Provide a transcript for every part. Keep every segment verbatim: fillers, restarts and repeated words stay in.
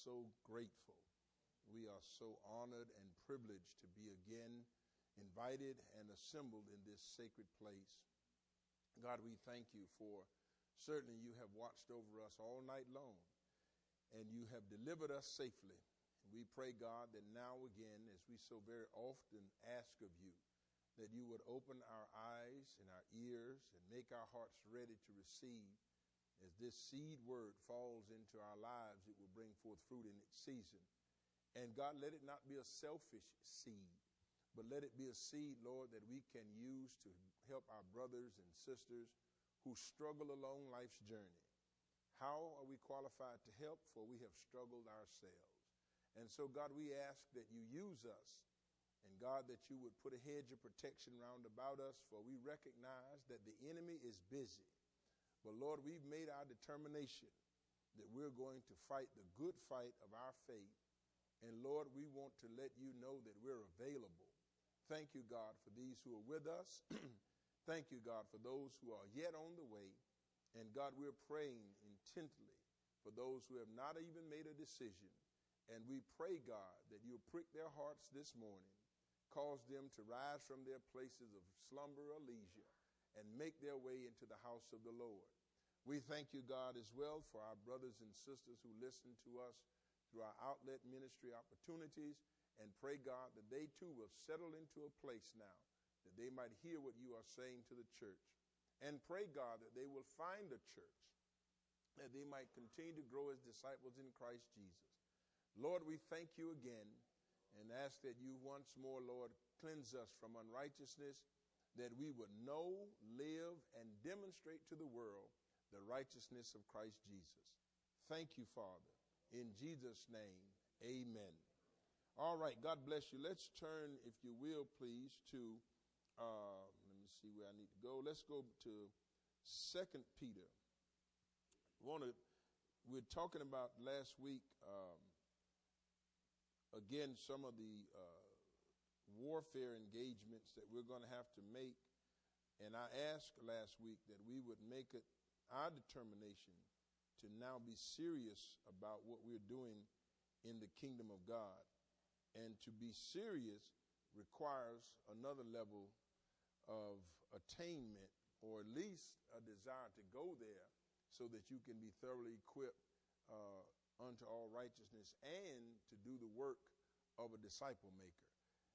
so grateful. We are so honored and privileged to be again invited and assembled in this sacred place. God, we thank you for certainly you have watched over us all night long, and you have delivered us safely. We pray, God, that now again, as we so very often ask of you, that you would open our eyes and our ears and make our hearts ready to receive. As this seed word falls into our lives, it will bring forth fruit in its season. And God, let it not be a selfish seed, but let it be a seed, Lord, that we can use to help our brothers and sisters who struggle along life's journey. How are we qualified to help? For we have struggled ourselves. And so, God, we ask that you use us, and God, that you would put a hedge of protection round about us, for we recognize that the enemy is busy. But Lord, we've made our determination that we're going to fight the good fight of our faith. And Lord, we want to let you know that we're available. Thank you, God, for these who are with us. Thank you, God, for those who are yet on the way. And God, we're praying intently for those who have not even made a decision. And we pray, God, that you'll prick their hearts this morning, cause them to rise from their places of slumber or leisure and make their way into the house of the Lord. We thank you, God, as well for our brothers and sisters who listen to us through our outlet ministry opportunities, and pray, God, that they too will settle into a place now that they might hear what you are saying to the church. And pray, God, that they will find a church, that they might continue to grow as disciples in Christ Jesus. Lord, we thank you again and ask that you once more, Lord, cleanse us from unrighteousness, that we would know, live, and demonstrate to the world the righteousness of Christ Jesus. Thank you, Father. In Jesus' name, amen. All right, God bless you. Let's turn, if you will, please, to, uh, let me see where I need to go. Let's go to Second Peter. Want to, we're talking about last week, um, again, some of the uh, warfare engagements that we're going to have to make. And I asked last week that we would make it our determination to now be serious about what we're doing in the kingdom of God. And to be serious requires another level of attainment, or at least a desire to go there so that you can be thoroughly equipped uh, unto all righteousness and to do the work of a disciple maker.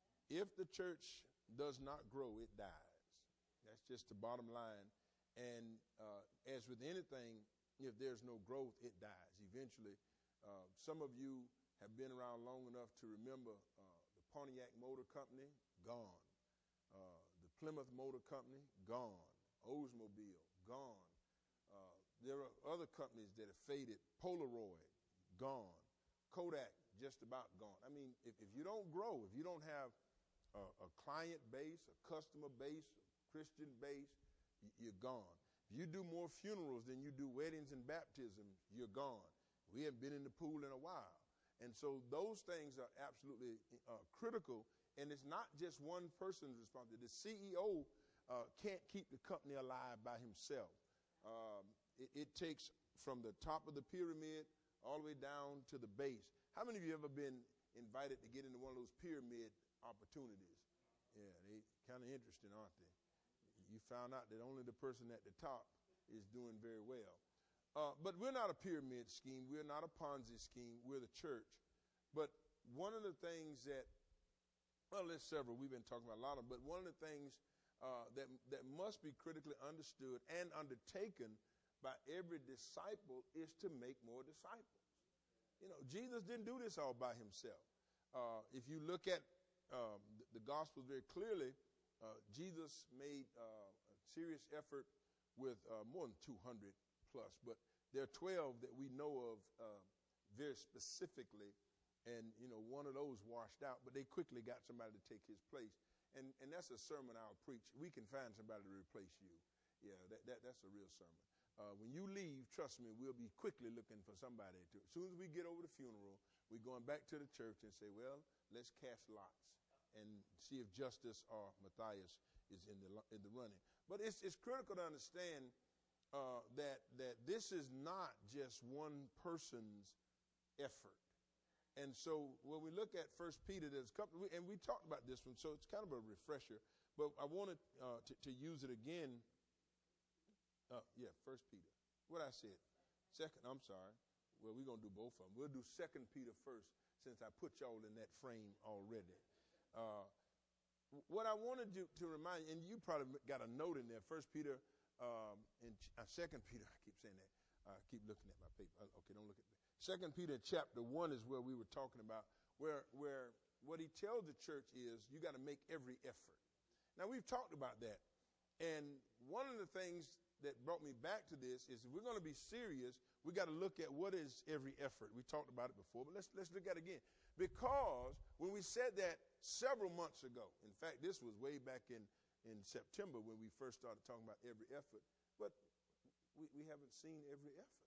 If the church does not grow, it dies. That's just the bottom line. And uh, as with anything, if there's no growth, it dies. Eventually, uh, some of you have been around long enough to remember uh, the Pontiac Motor Company, gone. Uh, the Plymouth Motor Company, gone. Oldsmobile, gone. Uh, there are other companies that have faded. Polaroid, gone. Kodak, just about gone. I mean, if, if you don't grow, if you don't have a, a client base, a customer base, a Christian base, you're gone. If you do more funerals than you do weddings and baptisms, you're gone. We haven't been in the pool in a while. And so those things are absolutely uh, critical. And it's not just one person's responsibility. The C E O uh, can't keep the company alive by himself. Um, it, it takes from the top of the pyramid all the way down to the base. How many of you ever been invited to get into one of those pyramid opportunities? Yeah, they kind of interesting, aren't they? You found out that only the person at the top is doing very well. Uh, but we're not a pyramid scheme. We're not a Ponzi scheme. We're the church. But one of the things that, well, there's several. We've been talking about a lot of them. But one of the things uh, that, that must be critically understood and undertaken by every disciple is to make more disciples. You know, Jesus didn't do this all by himself. Uh, if you look at um, the, the Gospels very clearly, uh, Jesus made uh, a serious effort with uh, more than two hundred plus, but there are twelve that we know of uh, very specifically, and, you know, one of those washed out, but they quickly got somebody to take his place. And and that's a sermon I'll preach. We can find somebody to replace you. Yeah, that, that that's a real sermon. Uh, when you leave, trust me, we'll be quickly looking for somebody to. As soon as we get over the funeral, we're going back to the church and say, well, let's cast lots and see if Justice or Matthias is in the in the running. But it's it's critical to understand uh, that that this is not just one person's effort. And so when we look at First Peter, there's a couple, and we talked about this one, so it's kind of a refresher. But I wanted uh, to, to use it again. Uh, yeah, First Peter. What I said. Second, I'm sorry. Well, we're going to do both of them. We'll do Second Peter first, since I put y'all in that frame already. Uh, what I wanted to, to remind you, and you probably got a note in there, First Peter um, and uh, Second Peter, I keep saying that. I uh, keep looking at my paper. Uh, okay, don't look at me. Second Peter chapter one is where we were talking about, where where what he tells the church is you got to make every effort. Now, we've talked about that. And one of the things that brought me back to this is if we're going to be serious, we got to look at what is every effort. We talked about it before, but let's let's look at it again. Because when we said that several months ago, in fact, this was way back in, in September when we first started talking about every effort, but we, we haven't seen every effort.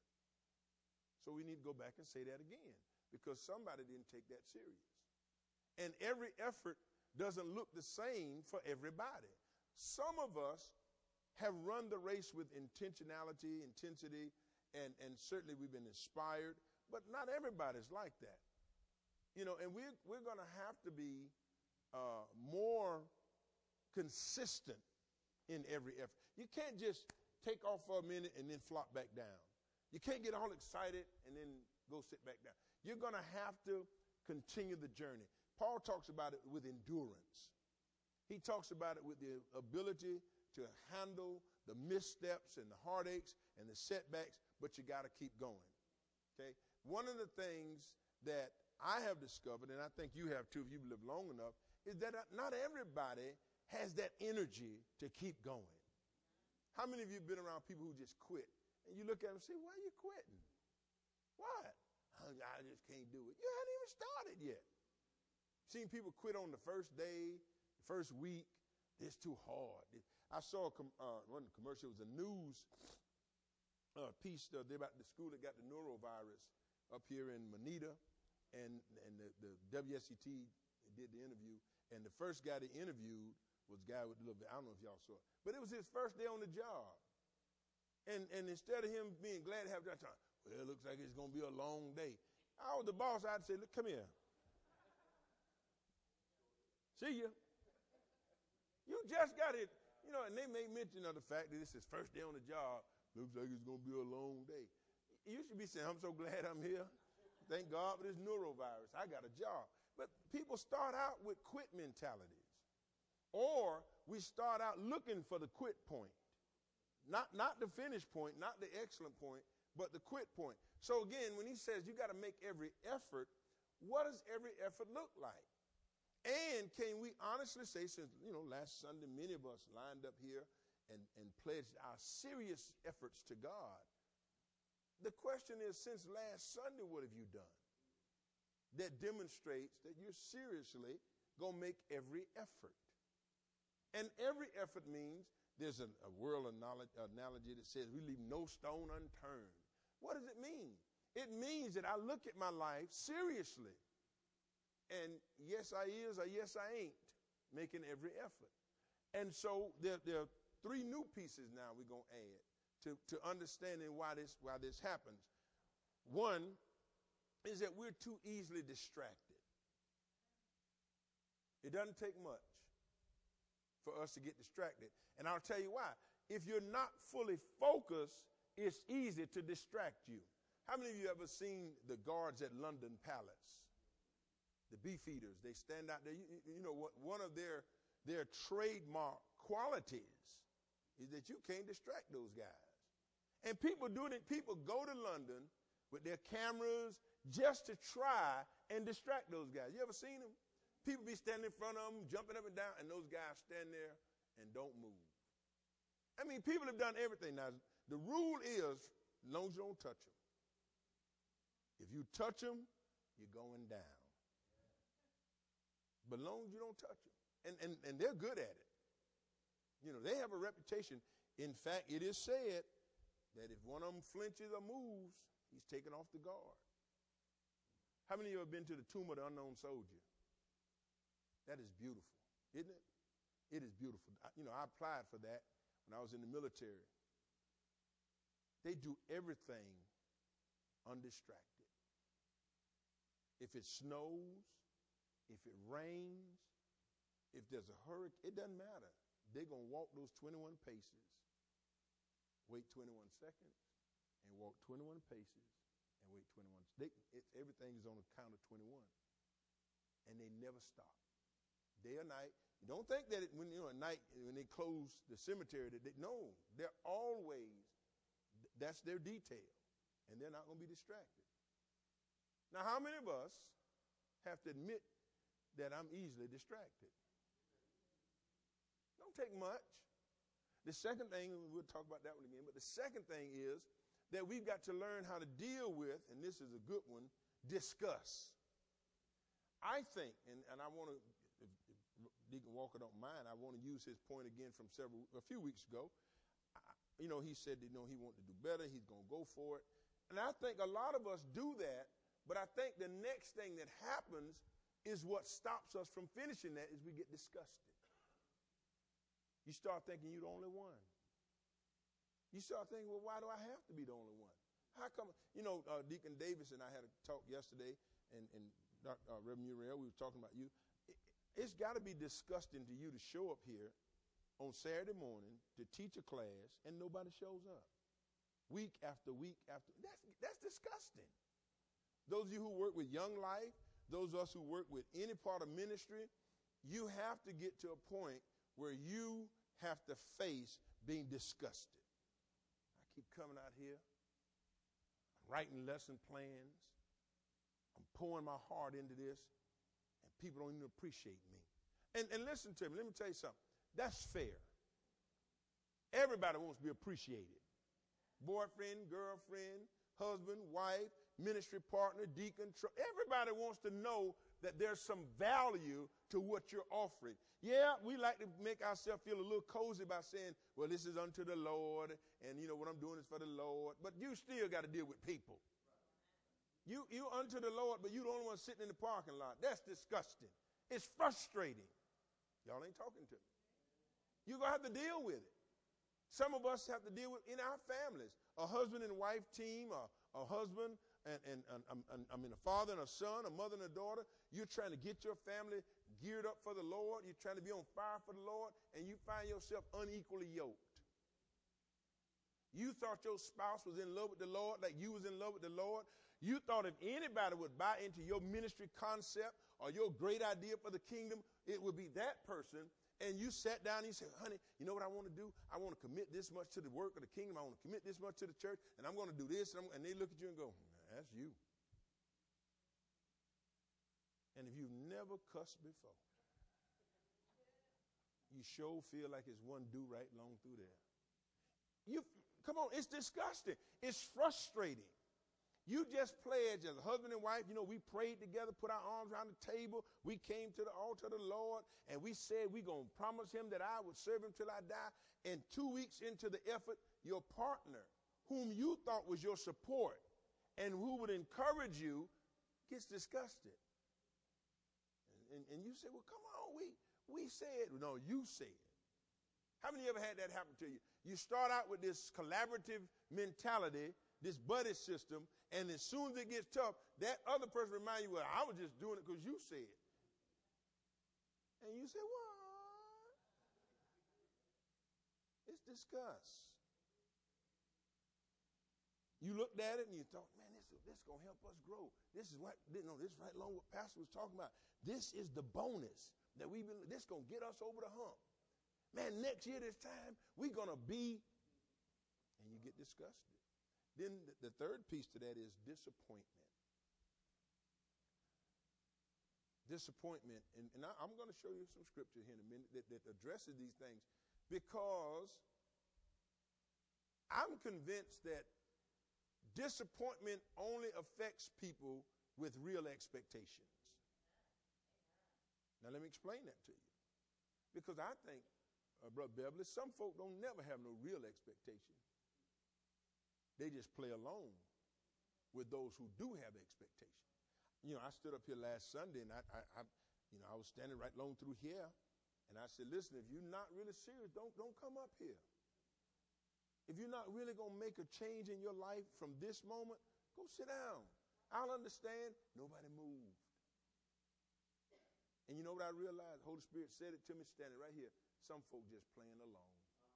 So we need to go back and say that again, because somebody didn't take that serious. And every effort doesn't look the same for everybody. Some of us have run the race with intentionality, intensity, and, and certainly we've been inspired, but not everybody's like that. You know, and we're, we're going to have to be uh, more consistent in every effort. You can't just take off for a minute and then flop back down. You can't get all excited and then go sit back down. You're going to have to continue the journey. Paul talks about it with endurance. He talks about it with the ability to handle the missteps and the heartaches and the setbacks, but you got to keep going. Okay? One of the things that I have discovered, and I think you have too if you've lived long enough, is that not everybody has that energy to keep going. How many of you have been around people who just quit? And you look at them and say, why are you quitting? What? I just can't do it. You hadn't even started yet. Seen people quit on the first day, the first week. It's too hard. I saw a com- uh, one commercial. It was a news uh, piece uh, about the school that got the norovirus up here in Moneta, and and the, the W S E T did the interview. And the first guy they interviewed was a guy with a little bit. I don't know if y'all saw it, but it was his first day on the job. And and instead of him being glad to have that time, well, it looks like it's going to be a long day. I was the boss. I'd say, look, come here. See ya. You just got it. You know, and they made mention of the fact that this is first day on the job. Looks like it's going to be a long day. You should be saying, I'm so glad I'm here. Thank God for this norovirus. I got a job. But people start out with quit mentalities. Or we start out looking for the quit point. Not, not the finish point, not the excellent point, but the quit point. So again, when he says you got to make every effort, what does every effort look like? And can we honestly say, since, you know, last Sunday, many of us lined up here and, and pledged our serious efforts to God. The question is, since last Sunday, what have you done that demonstrates that you're seriously going to make every effort? And every effort means there's a, a world of knowledge, analogy that says we leave no stone unturned. What does it mean? It means that I look at my life seriously. And yes, I is, or yes, I ain't making every effort. And so there, there are three new pieces now we're going to add to, to understanding why this, why this happens. One is that we're too easily distracted. It doesn't take much for us to get distracted. And I'll tell you why. If you're not fully focused, it's easy to distract you. How many of you ever seen the guards at London Palace? The beefeaters, they stand out there. You, you know what? One of their, their trademark qualities is that you can't distract those guys. And people do it. People go to London with their cameras just to try and distract those guys. You ever seen them? People be standing in front of them, jumping up and down, and those guys stand there and don't move. I mean, people have done everything. Now, the rule is, as long as you don't touch them. If you touch them, you're going down. But as long as you don't touch them. And, and, and they're good at it. You know, they have a reputation. In fact, it is said that if one of them flinches or moves, he's taken off the guard. How many of you have been to the Tomb of the Unknown Soldier? That is beautiful, isn't it? It is beautiful. I, you know, I applied for that when I was in the military. They do everything undistracted. if it snows, if it rains, if there's a hurricane, it doesn't matter. They're going to walk those twenty-one paces, wait twenty-one seconds, and walk twenty-one paces, and wait twenty-one. They, it, everything is on a count of twenty-one, and they never stop. Day or night. You don't think that it, when you know at night when they close the cemetery that they, no, they're always, that's their detail, and they're not going to be distracted. Now, how many of us have to admit that I'm easily distracted? Don't take much. The second thing, we'll talk about that one again, but the second thing is that we've got to learn how to deal with, and this is a good one, discuss. I think, and, and I want to, if, if Deacon Walker don't mind, I want to use his point again from several, a few weeks ago. I, you know, he said, you know, he wanted to do better. He's going to go for it. And I think a lot of us do that, but I think the next thing that happens is what stops us from finishing that is we get disgusted. You start thinking you're the only one. You start thinking, well, why do I have to be the only one? How come, you know, uh, Deacon Davis and I had a talk yesterday, and, and Doctor Uh, Reverend Muriel, we were talking about you. It, it's got to be disgusting to you to show up here on Saturday morning to teach a class and nobody shows up. Week after week after, that's, that's disgusting. Those of you who work with Young Life, those of us who work with any part of ministry, you have to get to a point where you have to face being disgusted. I keep coming out here, I'm writing lesson plans, I'm pouring my heart into this, and people don't even appreciate me. And, and listen to me, let me tell you something. That's fair. Everybody wants to be appreciated. Boyfriend, girlfriend, husband, wife, ministry partner, deacon, tr- everybody wants to know that there's some value to what you're offering. Yeah, we like to make ourselves feel a little cozy by saying, well, this is unto the Lord, and you know what I'm doing is for the Lord. But you still got to deal with people. You you unto the Lord, but you the only one sitting in the parking lot. That's disgusting. It's frustrating. Y'all ain't talking to me. You're going to have to deal with it. Some of us have to deal with in our families, a husband and wife team, a, a husband and, and, and, and I mean a father and a son, a mother and a daughter. You're trying to get your family geared up for the Lord. You're trying to be on fire for the Lord, and you find yourself unequally yoked. You thought your spouse was in love with the Lord like you was in love with the Lord. You thought if anybody would buy into your ministry concept or your great idea for the kingdom, it would be that person. And you sat down and you said, honey, you know what I want to do? I want to commit this much to the work of the kingdom. I want to commit this much to the church, and I'm going to do this. And, and they look at you and go, that's you. And if you've never cussed before, you sure feel like it's one do right long through there. You come on, it's disgusting. It's frustrating. You just pledged as a husband and wife, you know, we prayed together, put our arms around the table. We came to the altar of the Lord, and we said we're going to promise him that I would serve him till I die. And two weeks into the effort, your partner, whom you thought was your support and who would encourage you, gets disgusted. And, and, and you say, well, come on, we, we said. No, you said. How many of you ever had that happen to you? You start out with this collaborative mentality, this buddy system, and as soon as it gets tough, that other person reminds you, well, I was just doing it because you said. And you say, what? It's disgust. You looked at it and you thought, man, this, this is going to help us grow. This is what, you know, this is right along what Pastor was talking about. This is the bonus that we've been, this is going to get us over the hump. Man, next year this time, we're going to be, and you get disgusted. Then the third piece to that is disappointment. Disappointment. And, and I, I'm going to show you some scripture here in a minute that, that addresses these things, because I'm convinced that disappointment only affects people with real expectations. Now, let me explain that to you. Because I think, uh, Brother Beverly, some folk don't never have no real expectation. They just play along with those who do have expectation. You know, I stood up here last Sunday, and I, I, I, you know, I was standing right along through here, and I said, listen, if you're not really serious, don't, don't come up here. If you're not really going to make a change in your life from this moment, go sit down. I'll understand. Nobody moved. And you know what I realized? The Holy Spirit said it to me standing right here. Some folk just playing along.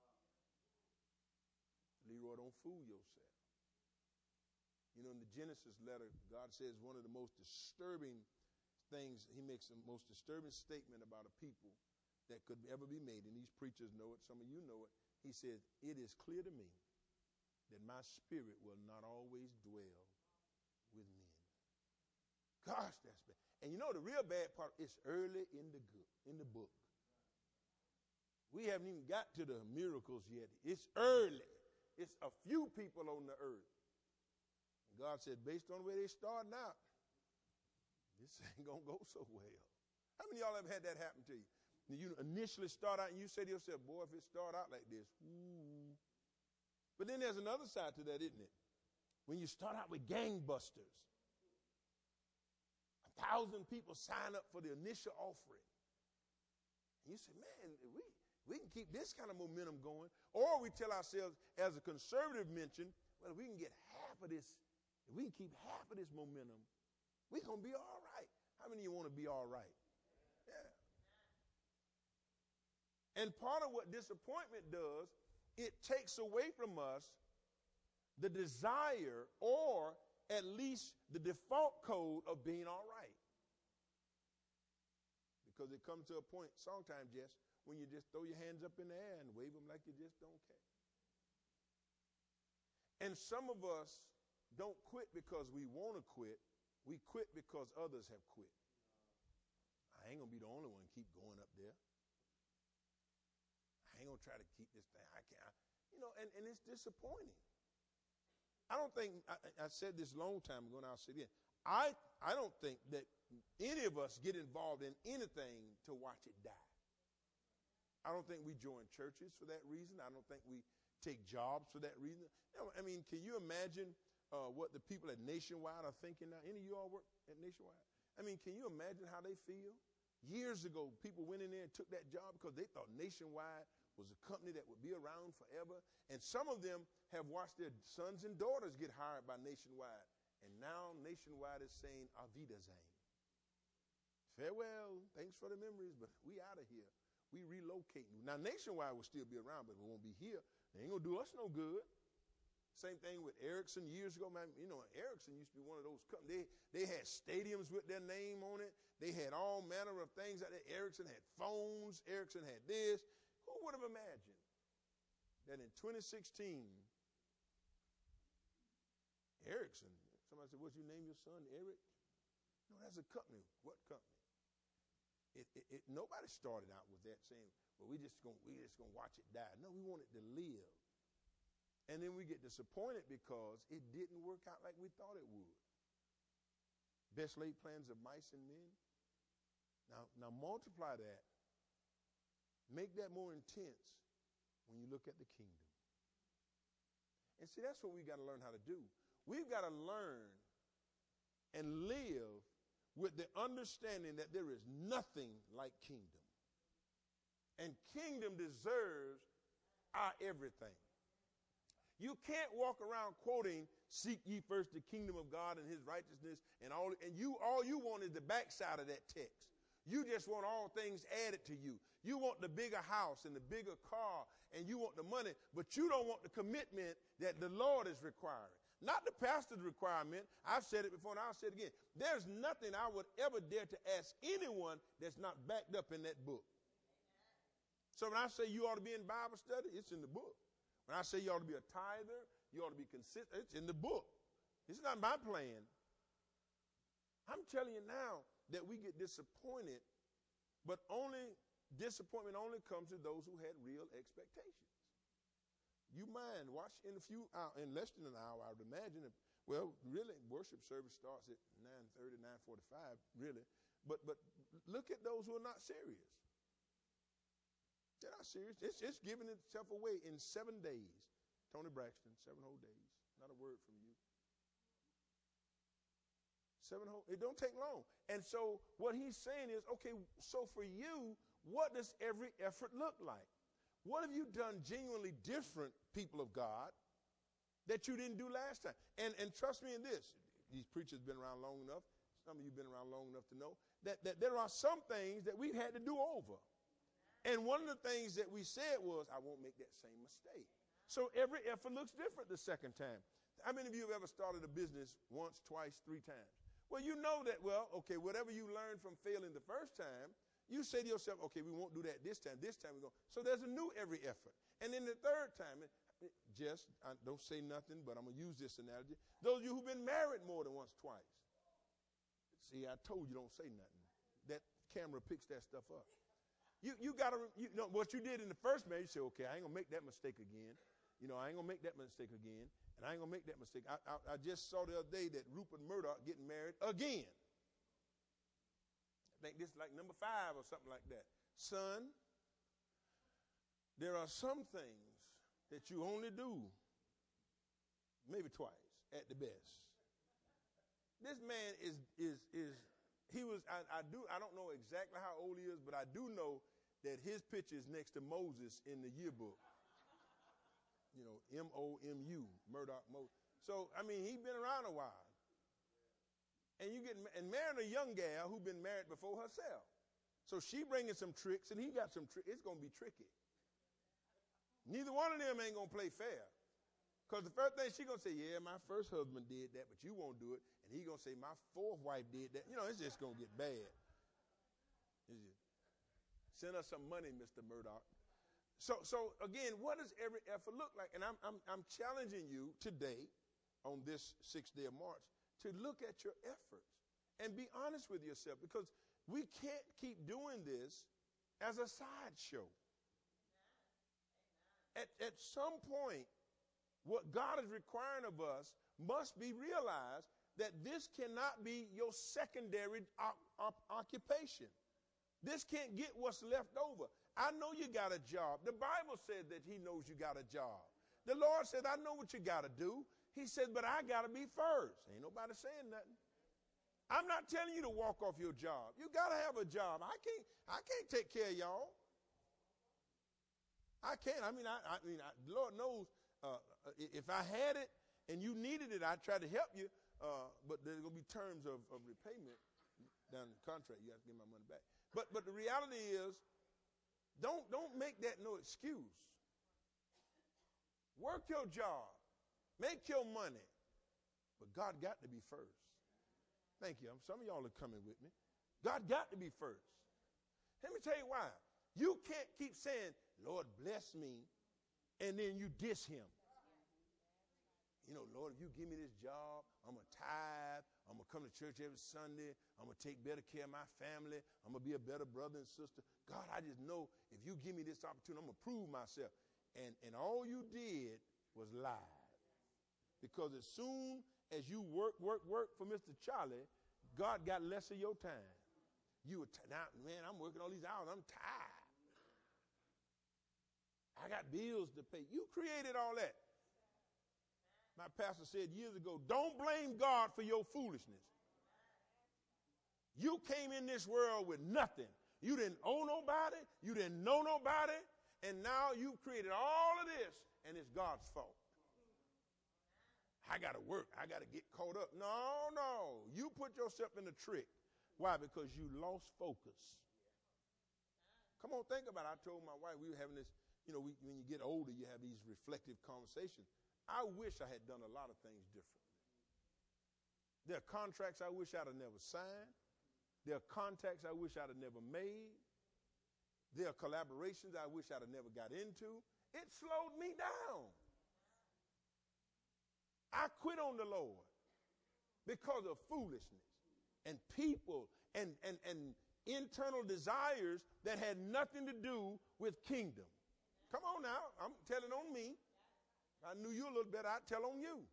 Leroy, don't fool yourself. You know, in the Genesis letter, God says one of the most disturbing things, he makes the most disturbing statement about a people that could ever be made. And these preachers know it. Some of you know it. He says, it is clear to me that my spirit will not always dwell with men. Gosh, that's bad. And you know the real bad part, it's early in the good, in the book. We haven't even got to the miracles yet. It's early. It's a few people on the earth. And God said, based on where they starting out, this ain't going to go so well. How many of y'all ever had that happen to you? You initially start out and you say to yourself, boy, if it start out like this, ooh. But then there's another side to that, isn't it? When you start out with gangbusters, a thousand people sign up for the initial offering. And you say, man, we, we can keep this kind of momentum going. Or we tell ourselves, as a conservative mentioned, well, if we can get half of this, if we can keep half of this momentum, we're going to be all right. How many of you want to be all right? Yeah. And part of what disappointment does, it takes away from us the desire or at least the default code of being all right. Because it comes to a point, sometimes, Jess, when you just throw your hands up in the air and wave them like you just don't care. And some of us don't quit because we want to quit. We quit because others have quit. I ain't going to be the only one to keep going up there. I ain't going to try to keep this thing. I can't. I, you know, and, and it's disappointing. I don't think, I, I said this a long time ago, and I'll say it again. I, I don't think that any of us get involved in anything to watch it die. I don't think we join churches for that reason. I don't think we take jobs for that reason. You know, I mean, can you imagine uh, what the people at Nationwide are thinking now? Any of you all work at Nationwide? I mean, can you imagine how they feel? Years ago, people went in there and took that job because they thought Nationwide was a company that would be around forever. And some of them have watched their sons and daughters get hired by Nationwide. And now Nationwide is saying, Avidazane. Farewell, thanks for the memories, but we out of here. We relocating. Now, Nationwide will still be around, but we won't be here. They ain't going to do us no good. Same thing with Ericsson years ago, man. You know, Ericsson used to be one of those companies. They, they had stadiums with their name on it. They had all manner of things out there. Ericsson had phones. Ericsson had this. Who would have imagined that in twenty sixteen, Ericsson, somebody said, what'd you name your son, Eric? No, that's a company. What company? It, it, it, nobody started out with that saying, well, we just gonna we just gonna watch it die. No, we want it to live. And then we get disappointed because it didn't work out like we thought it would. Best laid plans of mice and men. Now, now multiply that. Make that more intense when you look at the kingdom. And see, that's what we've got to learn how to do. We've got to learn and live with the understanding that there is nothing like kingdom. And kingdom deserves our everything. You can't walk around quoting, seek ye first the kingdom of God and his righteousness, and all, and you all you want is the backside of that text. You just want all things added to you. You want the bigger house and the bigger car, and you want the money, but you don't want the commitment that the Lord is requiring. Not the pastor's requirement. I've said it before and I'll say it again. There's nothing I would ever dare to ask anyone that's not backed up in that book. So when I say you ought to be in Bible study, it's in the book. When I say you ought to be a tither, you ought to be consistent, it's in the book. It's not my plan. I'm telling you now that we get disappointed, but only disappointment only comes to those who had real expectations. You mind, watch in a few hours, in less than an hour, I would imagine. If, well, really, worship service starts at nine thirty, nine forty-five, really. But but look at those who are not serious. They're not serious. It's, it's giving itself away in seven days. Tony Braxton, seven whole days. Not a word from you. Seven whole, it don't take long. And so what he's saying is, okay, so for you, what does every effort look like? What have you done genuinely different, people of God, that you didn't do last time? And, and trust me in this. these preachers been around long enough. Some of you been around long enough to know that, that there are some things that we've had to do over. And one of the things that we said was, I won't make that same mistake. So every effort looks different the second time. How many of you have ever started a business once, twice, three times? Well, you know that, well, okay, whatever you learned from failing the first time, you say to yourself, okay, we won't do that this time. This time we're going. So there's a new every effort. And then the third time, it, it just, I don't say nothing, but I'm going to use this analogy. Those of you who've been married more than once, twice. See, I told you don't say nothing. That camera picks that stuff up. You you got to, you know, what you did in the first marriage, you say, okay, I ain't going to make that mistake again. You know, I ain't going to make that mistake again. And I ain't going to make that mistake. I, I, I just saw the other day that Rupert Murdoch getting married again. I think this is like number five or something like that. Son, there are some things that you only do maybe twice at the best. This man is, is, is he was, I, I do, I don't know exactly how old he is, but I do know that his picture is next to Moses in the yearbook. You know, M O M U, Murdoch Moses. So, I mean, he's been around a while. And you get and marrying a young gal who been married before herself. So she bringing some tricks, and he got some tricks. It's going to be tricky. Neither one of them ain't going to play fair. Because the first thing she going to say, yeah, my first husband did that, but you won't do it. And he going to say, my fourth wife did that. You know, it's just going to get bad. Send us some money, Mister Murdoch. So, so again, what does every effort look like? And I'm, I'm, I'm challenging you today on this sixth day of March to look at your efforts and be honest with yourself, because we can't keep doing this as a sideshow. At, at some point, what God is requiring of us must be realized that this cannot be your secondary op- op- occupation. This can't get what's left over. I know you got a job. The Bible said that he knows you got a job. The Lord said, I know what you got to do. He said, but I got to be first. Ain't nobody saying nothing. I'm not telling you to walk off your job. You got to have a job. I can't, I can't take care of y'all. I can't. I mean, I, I mean, I, the Lord knows uh, if I had it and you needed it, I'd try to help you. Uh, but there's going to be terms of, of repayment down in the contract. You have to give my money back. But, but the reality is, don't, don't make that no excuse. Work your job. Make your money. But God got to be first. Thank you. Some of y'all are coming with me. God got to be first. Let me tell you why. You can't keep saying, Lord, bless me, and then you diss him. You know, Lord, if you give me this job, I'm going to tithe. I'm going to come to church every Sunday. I'm going to take better care of my family. I'm going to be a better brother and sister. God, I just know if you give me this opportunity, I'm going to prove myself. And, and all you did was lie. Because as soon as you work, work, work for Mister Charlie, God got less of your time. You were, t- now, man, I'm working all these hours. I'm tired. I got bills to pay. You created all that. My pastor said years ago, don't blame God for your foolishness. You came in this world with nothing. You didn't owe nobody. You didn't know nobody. And now you've created all of this, and it's God's fault. I got to work. I got to get caught up. No, no. You put yourself in a trick. Why? Because you lost focus. Come on, think about it. I told my wife, we were having this, you know, we, when you get older, you have these reflective conversations. I wish I had done a lot of things differently. There are contracts I wish I'd have never signed. There are contacts I wish I'd have never made. There are collaborations I wish I'd have never got into. It slowed me down. I quit on the Lord because of foolishness and people and, and, and internal desires that had nothing to do with kingdom. Come on now. I'm telling on me. I knew you a little better. I'd tell on you.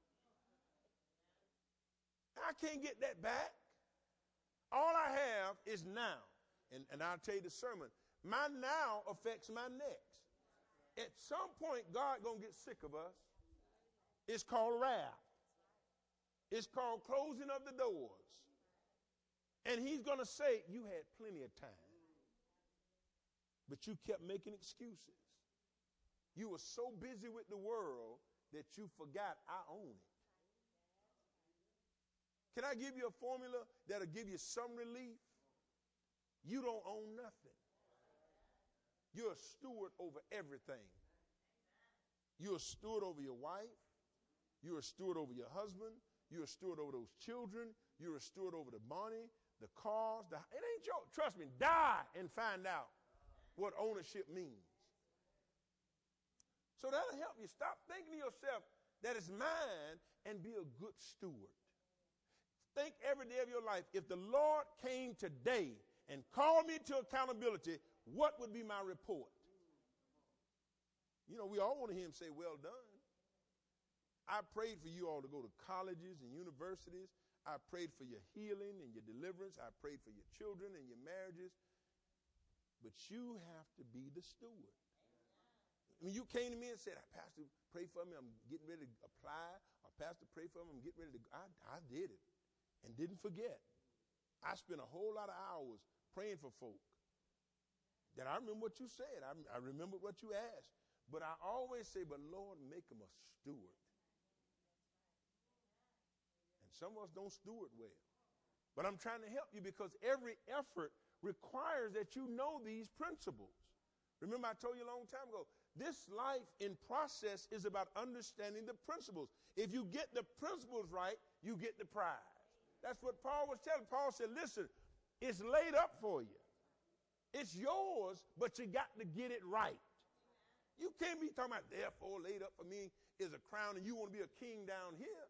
I can't get that back. All I have is now. And, and I'll tell you the sermon. My now affects my next. At some point, God going to get sick of us. It's called wrath. It's called closing of the doors. And he's going to say, you had plenty of time. But you kept making excuses. You were so busy with the world that you forgot I own it. Can I give you a formula that'll give you some relief? You don't own nothing. You're a steward over everything. You're a steward over your wife. You're a steward over your husband. You're a steward over those children. You're a steward over the money, the cars. The, it ain't your, trust me, die and find out what ownership means. So that'll help you. Stop thinking to yourself that it's mine and be a good steward. Think every day of your life, if the Lord came today and called me to accountability, what would be my report? You know, we all want to hear him say, well done. I prayed for you all to go to colleges and universities. I prayed for your healing and your deliverance. I prayed for your children and your marriages. But you have to be the steward. I mean, you came to me and said, Pastor, pray for me. I'm getting ready to apply. Or Pastor, pray for me. I'm getting ready to go. I, I did it and didn't forget. I spent a whole lot of hours praying for folk. That I remember what you said. I, I remember what you asked. But I always say, but Lord, make them a steward. And some of us don't steward well. But I'm trying to help you because every effort requires that you know these principles. Remember, I told you a long time ago, this life in process is about understanding the principles. If you get the principles right, you get the prize. That's what Paul was telling. Paul said, listen, it's laid up for you. It's yours, but you got to get it right. You can't be talking about, therefore, laid up for me is a crown and you want to be a king down here.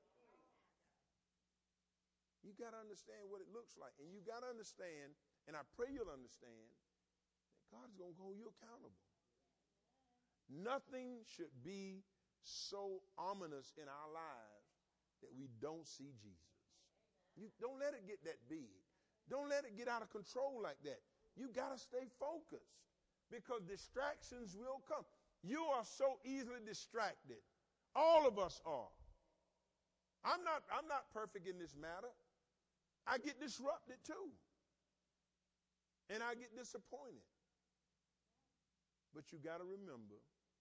You got to understand what it looks like. And you got to understand, and I pray you'll understand, that God's going to hold you accountable. Nothing should be so ominous in our lives that we don't see Jesus. You don't let it get that big. Don't let it get out of control like that. You got to stay focused because distractions will come. You are so easily distracted. All of us are. I'm not, I'm not perfect in this matter. I get disrupted too. And I get disappointed. But you got to remember,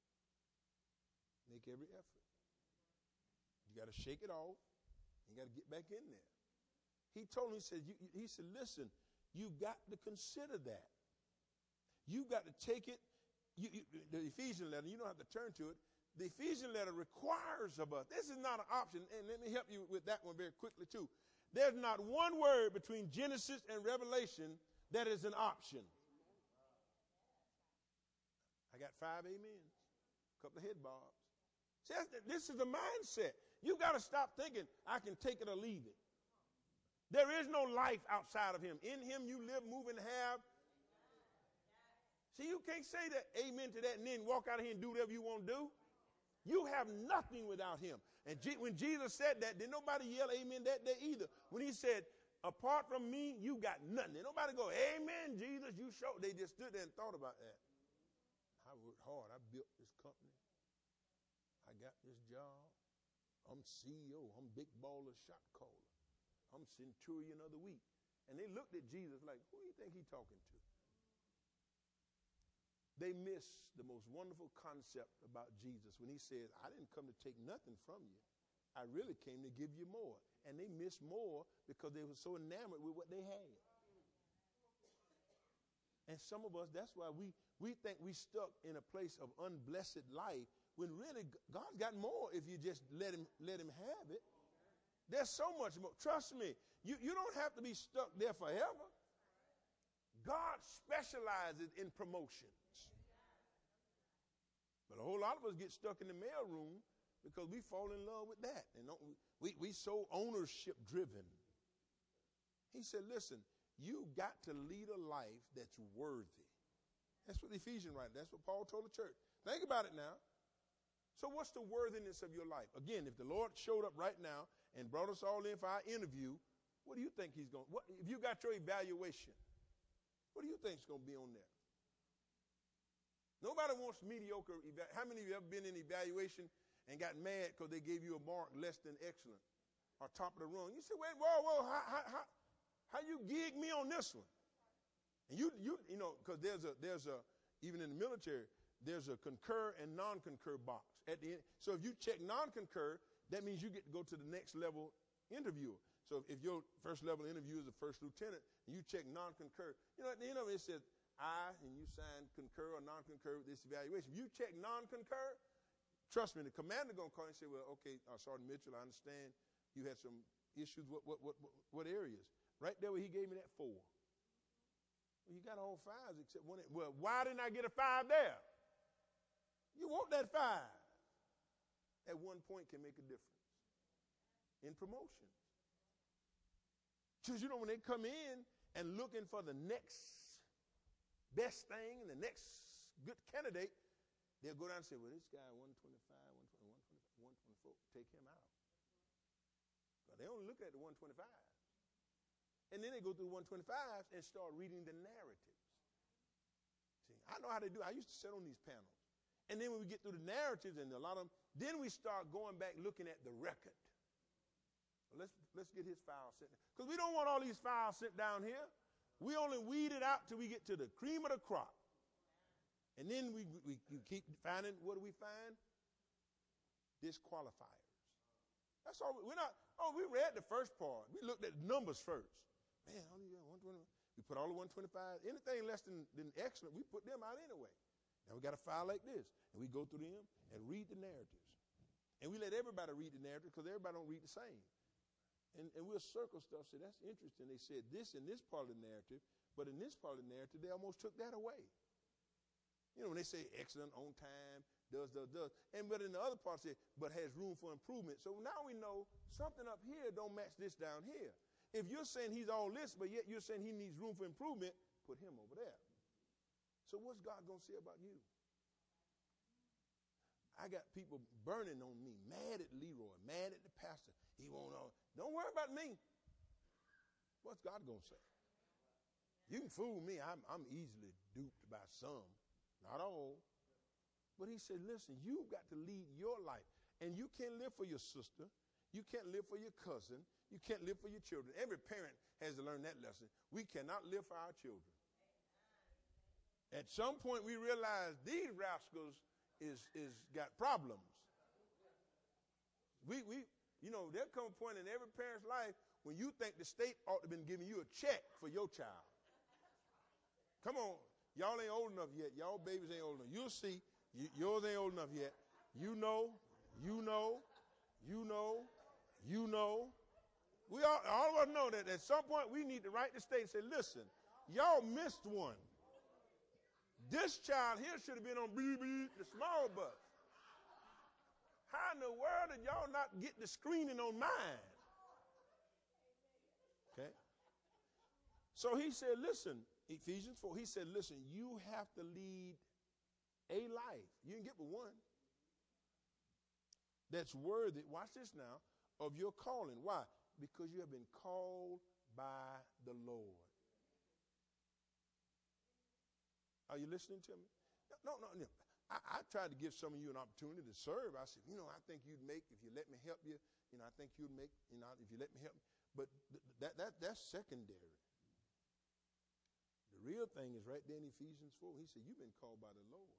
make every effort. You got to shake it off. You got to get back in there. He told me, he said, you, he said, listen, you got to consider that. You got to take it. You, you, the Ephesian letter, you don't have to turn to it. The Ephesian letter requires of us. This is not an option. And let me help you with that one very quickly too. There's not one word between Genesis and Revelation that is an option. I got five amens, a couple of head bobs. See, this is the mindset. You got to stop thinking, I can take it or leave it. There is no life outside of him. In him you live, move, and have. See, you can't say that amen to that and then walk out of here and do whatever you want to do. You have nothing without him. And G- when Jesus said that, didn't nobody yell amen that day either. When he said, apart from me, you got nothing. Didn't nobody go, amen, Jesus, you showed. They just stood there and thought about that. I worked hard. I built this company. I got this job. I'm C E O. I'm big baller shot caller. I'm centurion of the week. And they looked at Jesus like, who do you think he's talking to? They miss the most wonderful concept about Jesus when he says, I didn't come to take nothing from you. I really came to give you more. And they missed more because they were so enamored with what they had. And some of us, that's why we, we think we stuck in a place of unblessed life when really God's got more if you just let him, let him have it. There's so much more. Trust me, you, you don't have to be stuck there forever. God specializes in promotions. But a whole lot of us get stuck in the mailroom because we fall in love with that. And we, we so ownership driven. He said, listen, you got to lead a life that's worthy. That's what the Ephesians write. That's what Paul told the church. Think about it now. So what's the worthiness of your life? Again, if the Lord showed up right now and brought us all in for our interview, what do you think he's going to, what, if you got your evaluation, what do you think is going to be on there? Nobody wants mediocre. How many of you have ever been in evaluation and got mad because they gave you a mark less than excellent or top of the rung? You say, wait, whoa, whoa, how, how, how, how you gig me on this one? And you, you, you know, because there's a, there's a, even in the military, there's a concur and non-concur box at the end. So if you check non-concur, that means you get to go to the next level interviewer. So if your first level interview is a first lieutenant, and you check non-concur, you know, at the end of it, it says I, and you sign concur or non-concur with this evaluation. If you check non-concur, trust me, the commander going to call and say, well, okay, uh, Sergeant Mitchell, I understand you had some issues. What, what, what, what areas? Right there where he gave me that four. Well, you got all fives except one. Well, why didn't I get a five there? You want that five. At one point can make a difference in promotion. Because, you know, when they come in and looking for the next best thing and the next good candidate, they'll go down and say, well, this guy, one twenty-five, one twenty, one twenty-four, one twenty-four, take him out. But they only look at the one twenty-fives. And then they go through one twenty-fives and start reading the narratives. See, I know how they do. I used to sit on these panels. And then when we get through the narratives and a lot of them, then we start going back looking at the record. Let's, let's get his file sent. Because we don't want all these files sent down here. We only weed it out till we get to the cream of the crop. And then we, we, we keep finding, what do we find? Disqualifiers. That's all. We're not, oh, we read the first part. We looked at the numbers first. Man, only one twenty. We put all the one twenty-five. Anything less than, than excellent, we put them out anyway. Now we got a file like this. And we go through them and read the narratives. And we let everybody read the narrative because everybody don't read the same. And, and we'll circle stuff, say, that's interesting. They said this in this part of the narrative, but in this part of the narrative, they almost took that away. You know, when they say excellent, on time, does, does, does. And but in the other part, say, but has room for improvement. So now we know something up here don't match this down here. If you're saying he's all this, but yet you're saying he needs room for improvement, put him over there. So what's God going to say about you? I got people burning on me, mad at Leroy, mad at the pastor. He won't know. Don't worry about me. What's God going to say? You can fool me. I'm, I'm easily duped by some, not all. But he said, listen, you've got to lead your life. And you can't live for your sister. You can't live for your cousin. You can't live for your children. Every parent has to learn that lesson. We cannot live for our children. At some point, we realize these rascals is, is got problems. We, we, you know, there'll come a point in every parent's life when you think the state ought to have been giving you a check for your child. Come on. Y'all ain't old enough yet. Y'all babies ain't old enough. You'll see. Y- yours ain't old enough yet. You know, you know, you know, you know. We all, all of us know that at some point we need to write the state and say, listen, y'all missed one. This child here should have been on B B, the small bus. How in the world did y'all not get the screening on mine? Okay. So he said, listen, Ephesians four, he said, listen, you have to lead a life. You can get but one. That's worthy, watch this now, of your calling. Why? Because you have been called by the Lord. Are you listening to me? No, no, no. I, I tried to give some of you an opportunity to serve. I said, you know, I think you'd make, if you let me help you, you know, I think you'd make, you know, if you let me help you. But th- that, that, that's secondary. The real thing is right there in Ephesians four. He said, you've been called by the Lord.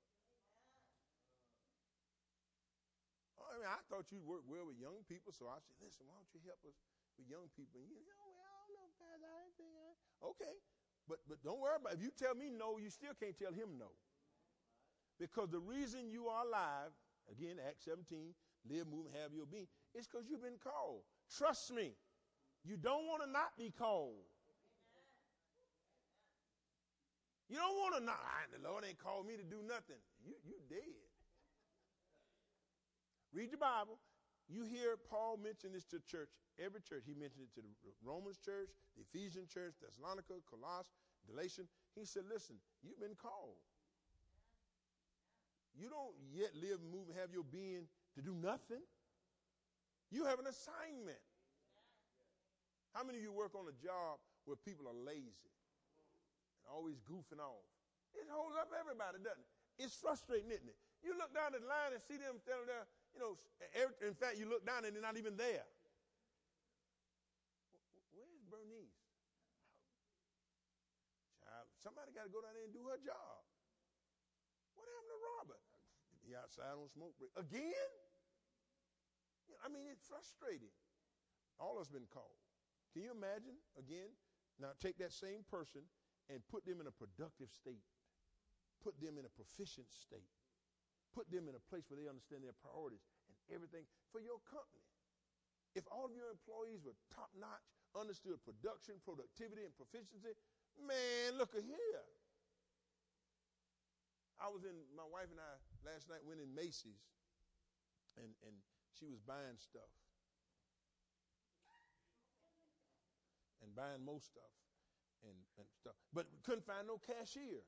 Oh, I mean, I thought you'd work well with young people, so I said, listen, why don't you help us with young people? And you know, well, I don't know, Pastor, I think I... Okay, but but don't worry about it. If you tell me no, you still can't tell him no. Because the reason you are alive, again, Acts seventeen, live, move, and have your being, is because you've been called. Trust me, you don't want to not be called. You don't want to not, the Lord ain't called me to do nothing. You, you dead. Read your Bible. You hear Paul mention this to church, every church. He mentioned it to the Romans church, the Ephesian church, Thessalonica, Colossus, Galatians. He said, listen, you've been called. You don't yet live, move, and have your being to do nothing. You have an assignment. How many of you work on a job where people are lazy and always goofing off? It holds up everybody, doesn't it? It's frustrating, isn't it? You look down the line and see them standing there, you know, in fact, you look down and they're not even there. Where's Bernice? Child, somebody got to go down there and do her job. What happened to Robert? He outside on smoke break. Again? You know, I mean, it's frustrating. All of us been called. Can you imagine, again, now take that same person and put them in a productive state. Put them in a proficient state. Put them in a place where they understand their priorities and everything for your company. If all of your employees were top-notch, understood production, productivity, and proficiency, man, look at here. I was in, my wife and I last night went in Macy's, and, and she was buying stuff. And buying more stuff and, and stuff. But couldn't find no cashier.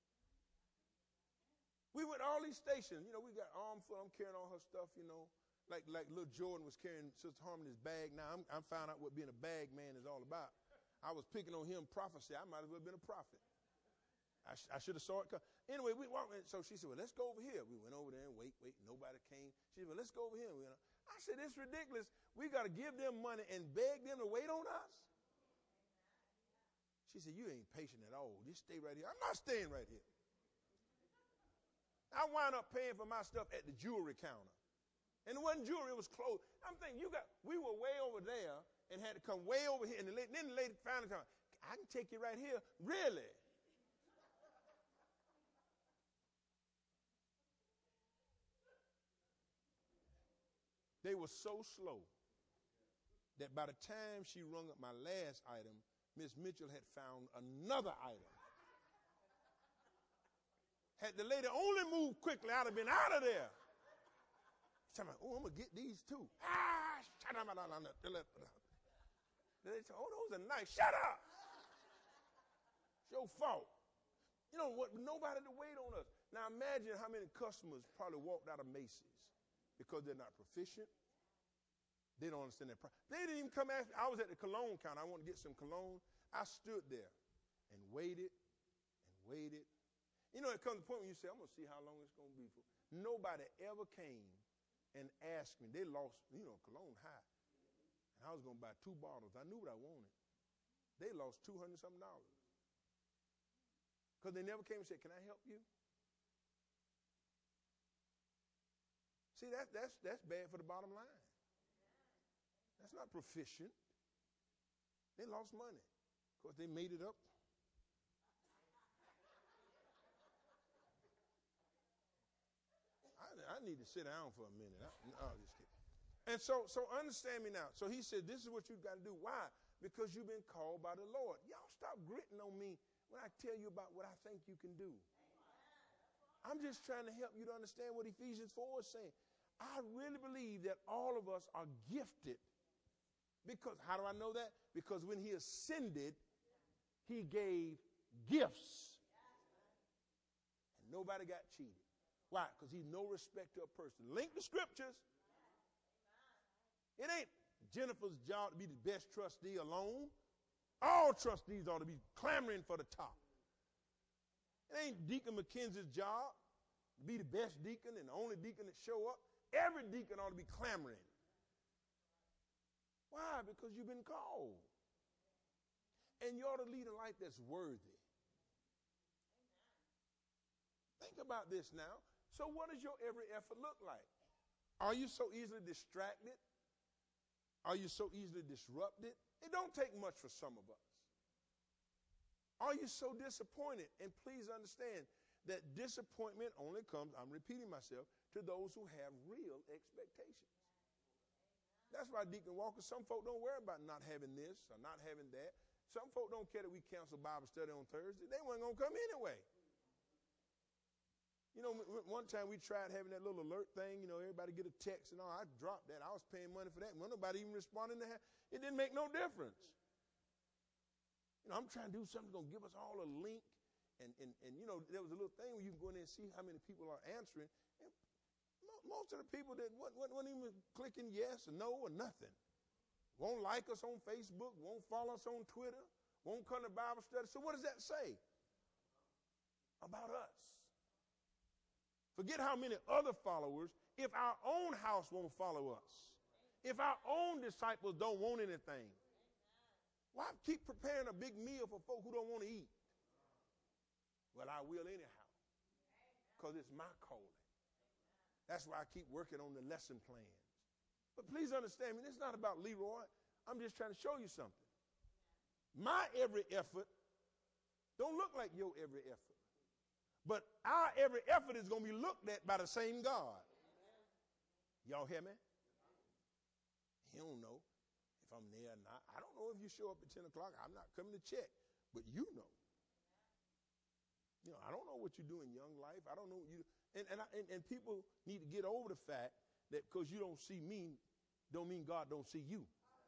We went all these stations. You know, we got arm full. I'm carrying all her stuff, you know. Like like little Jordan was carrying Sister Harmony's bag. Now I'm, I'm found out what being a bag man is all about. I was picking on him prophecy. I might as well have been a prophet. I, sh- I should have saw it come. Anyway, we walked in. So she said, well, let's go over here. We went over there and wait, wait. Nobody came. She said, well, let's go over here. We went, I said, it's ridiculous. We got to give them money and beg them to wait on us. She said, you ain't patient at all. Just stay right here. I'm not staying right here. I wound up paying for my stuff at the jewelry counter. And it wasn't jewelry, it was clothes. I'm thinking, you got, we were way over there and had to come way over here. And the lady, then the lady finally told me, I can take you right here. Really? They were so slow that by the time she rung up my last item, Miss Mitchell had found another item. Had the lady only moved quickly, I'd have been out of there. She's like, oh, I'm going to get these too. Ah, shut up. They said, oh, those are nice. Shut up. It's your fault. You know what? Nobody to wait on us. Now imagine how many customers probably walked out of Macy's because they're not proficient. They don't understand their price. They didn't even come ask me. I was at the cologne counter. I wanted to get some cologne. I stood there and waited and waited. You know, it comes to the point when you say, I'm going to see how long it's going to be for. Nobody ever came and asked me. They lost, you know, cologne high. And I was going to buy two bottles. I knew what I wanted. They lost two hundred something dollars. Because they never came and said, can I help you? See, that, that's, that's bad for the bottom line. That's not proficient. They lost money. Of course, they made it up. I, I need to sit down for a minute. I, no, just kidding. And so, so understand me now. So he said, this is what you've got to do. Why? Because you've been called by the Lord. Y'all stop gritting on me when I tell you about what I think you can do. I'm just trying to help you to understand what Ephesians four is saying. I really believe that all of us are gifted. Because, how do I know that? Because when he ascended, he gave gifts. And nobody got cheated. Why? Because he's no respecter of person. Link the scriptures. It ain't Jennifer's job to be the best trustee alone. All trustees ought to be clamoring for the top. It ain't Deacon McKenzie's job to be the best deacon and the only deacon that show up. Every deacon ought to be clamoring. Why? Because you've been called. And you ought to lead a life that's worthy. Think about this now. So what does your every effort look like? Are you so easily distracted? Are you so easily disrupted? It don't take much for some of us. Are you so disappointed? And please understand that disappointment only comes, I'm repeating myself, to those who have real expectations. That's why Deacon Walker, some folk don't worry about not having this or not having that. Some folk don't care that we cancel Bible study on Thursday. They weren't going to come anyway. You know, one time we tried having that little alert thing, you know, everybody get a text and all. I dropped that. I was paying money for that. Well, nobody even responding to that. It didn't make no difference. You know, I'm trying to do something that's going to give us all a link. And, and, and, you know, there was a little thing where you can go in there and see how many people are answering. And mo- most of the people that weren't, weren't even clicking yes or no or nothing. Won't like us on Facebook, won't follow us on Twitter, won't come to Bible study. So what does that say about us? Forget how many other followers, if our own house won't follow us, if our own disciples don't want anything, why keep preparing a big meal for folk who don't want to eat? Well, I will anyhow, because it's my calling. That's why I keep working on the lesson plans. But please understand me, it's not about Leroy. I'm just trying to show you something. My every effort don't look like your every effort. But our every effort is going to be looked at by the same God. Y'all hear me? He don't know if I'm there or not. I don't know if you show up at ten o'clock. I'm not coming to check. But you know. You know, I don't know what you do in young life. I don't know what you do. And, and, I, and, and people need to get over the fact that because you don't see me, don't mean God don't see you.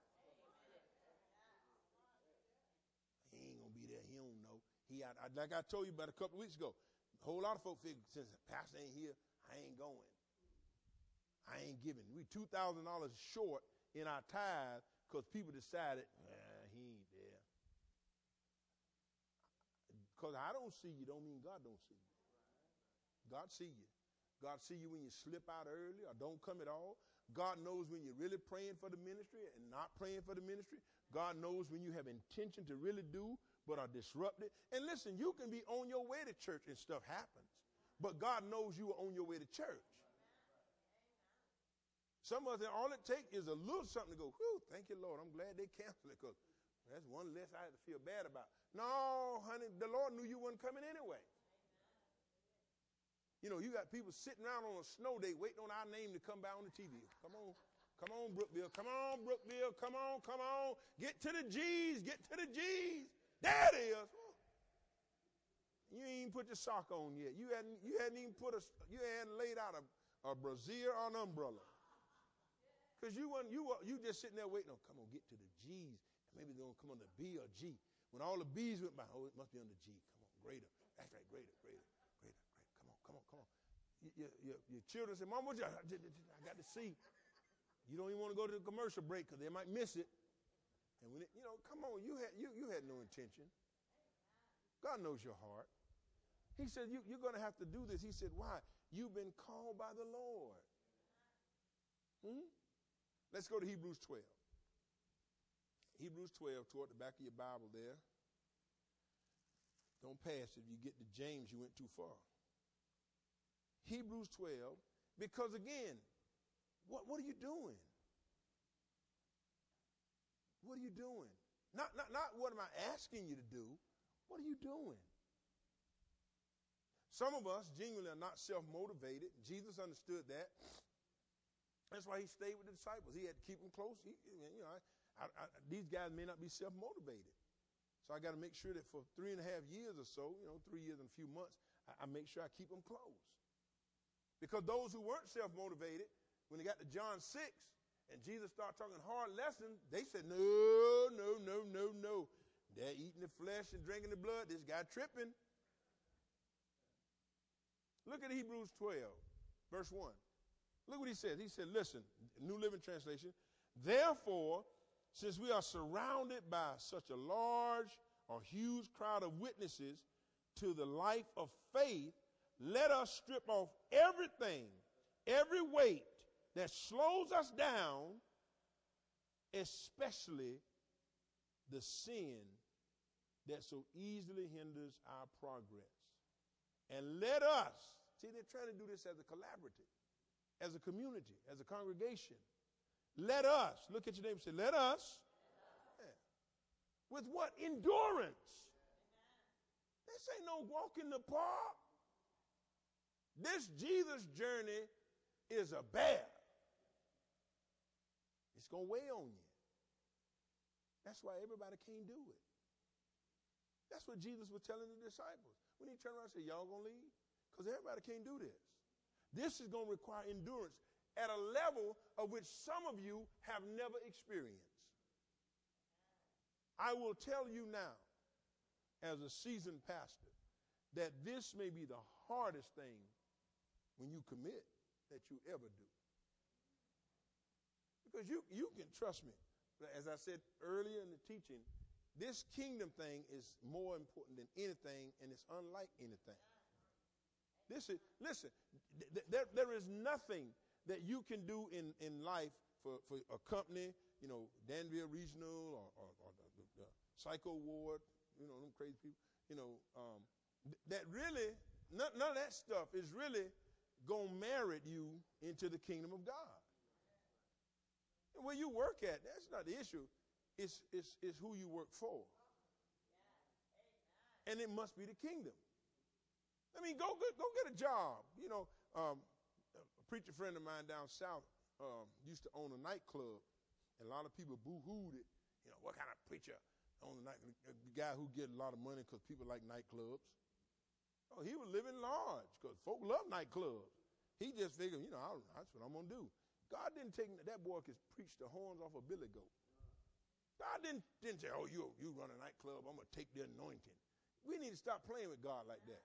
He ain't going to be there. He don't know. He, I, I, like I told you about a couple of weeks ago, a whole lot of folks figure, since the pastor ain't here, I ain't going. I ain't giving. We two thousand dollars short in our tithe because people decided, nah, he ain't there. Because I don't see you don't mean God don't see you. God see you. God see you when you slip out early or don't come at all. God knows when you're really praying for the ministry and not praying for the ministry. God knows when you have intention to really do but are disrupted. And listen, you can be on your way to church and stuff happens. But God knows you are on your way to church. Some of us, all it takes is a little something to go, whew, thank you, Lord. I'm glad they canceled it because that's one less I had to feel bad about. No, honey, the Lord knew you weren't coming anyway. You know, you got people sitting around on a snow day waiting on our name to come by on the T V. Come on, come on, Brookville. Come on, Brookville. Come on, come on. Get to the G's. Get to the G's. There it is. You ain't even put your sock on yet. You hadn't, you hadn't even put a, you hadn't laid out a, a brassiere or an umbrella. Because you wasn't, you, you just sitting there waiting on, come on, get to the G's. And maybe they're going to come on the B or G. When all the B's went by, oh, it must be on the G. Come on, greater. That's right, greater, greater, greater, greater. Come on, come on, come on. Your, your, your children say, Mom, what you, I, I got to see. You don't even want to go to the commercial break because they might miss it. And when it, you know, come on, you had, you, you had no intention. God knows your heart. He said, you, you're going to have to do this. He said, why? You've been called by the Lord. Hmm? Let's go to Hebrews twelve. Hebrews twelve, toward the back of your Bible there. Don't pass. If you get to James, you went too far. Hebrews twelve, because again, what, what are you doing? What are you doing? Not, not, not what am I asking you to do. What are you doing? Some of us genuinely are not self-motivated. Jesus understood that. That's why he stayed with the disciples. He had to keep them close. He, you know, I, I, I, these guys may not be self-motivated. So I got to make sure that for three and a half years or so, you know, three years and a few months, I, I make sure I keep them close. Because those who weren't self-motivated, when they got to John six and Jesus started talking hard lessons, they said, no, no, no, no, no. They're eating the flesh and drinking the blood. This guy tripping. Look at Hebrews twelve, verse one. Look what he says. He said, listen, New Living Translation, therefore, since we are surrounded by such a large or huge crowd of witnesses to the life of faith, let us strip off everything, every weight that slows us down, especially the sin that so easily hinders our progress. And let us, see, they're trying to do this as a collaborative, as a community, as a congregation. Let us, look at your neighbor and say, let us, yeah. With what? Endurance. Amen. This ain't no walk in the park. This Jesus journey is a bear. It's going to weigh on you. That's why everybody can't do it. That's what Jesus was telling the disciples. When he turned around and said, y'all going to leave? Because everybody can't do this. This is going to require endurance at a level of which some of you have never experienced. I will tell you now, as a seasoned pastor, that this may be the hardest thing when you commit that you ever do. Because you, you can trust me. As I said earlier in the teaching, this kingdom thing is more important than anything, and it's unlike anything. This is, listen, th- th- there is nothing that you can do in, in life for, for a company, you know, Danville Regional or, or, or the, the, the Psycho Ward, you know, them crazy people, you know, um, th- that really, none, none of that stuff is really going to merit you into the kingdom of God. And where you work at, that's not the issue. It's, it's, it's who you work for. And it must be the kingdom. I mean, go, go, go get a job. You know, um, a preacher friend of mine down south um, used to own a nightclub, and a lot of people boo-hooed it. You know, what kind of preacher owns a nightclub? The guy who get a lot of money because people like nightclubs. Oh, he was living large because folk love nightclubs. He just figured, you know, I, that's what I'm going to do. God didn't take, that boy could preach the horns off a billy goat. God didn't, didn't say, oh, you, you run a nightclub, I'm going to take the anointing. We need to stop playing with God like that.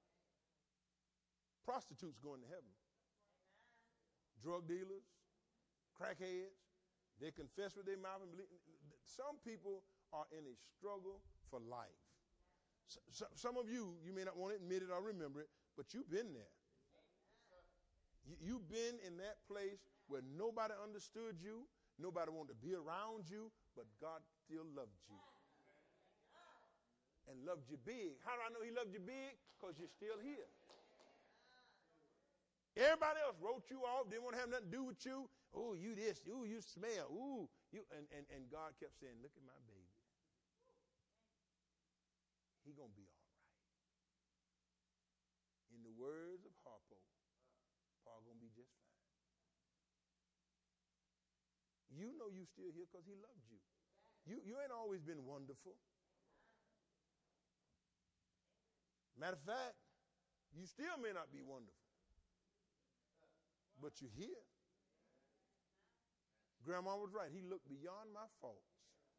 Prostitutes going to heaven. Drug dealers, crackheads, they confess with their mouth and believe. Some people are in a struggle for life. So, so, some of you, you may not want to admit it or remember it, but you've been there. You, you've been in that place where nobody understood you, nobody wanted to be around you, but God still loved you. And loved you big. How do I know he loved you big? Because you're still here. Everybody else wrote you off, didn't want to have nothing to do with you. Oh, you this, ooh, you smell, ooh, you and, and, and God kept saying, look at my baby. He gonna be all right. In the words of Harpo, Paul gonna be just fine. You know you still here because he loved you. You you ain't always been wonderful. Matter of fact, you still may not be wonderful, but you're here. Grandma was right. He looked beyond my faults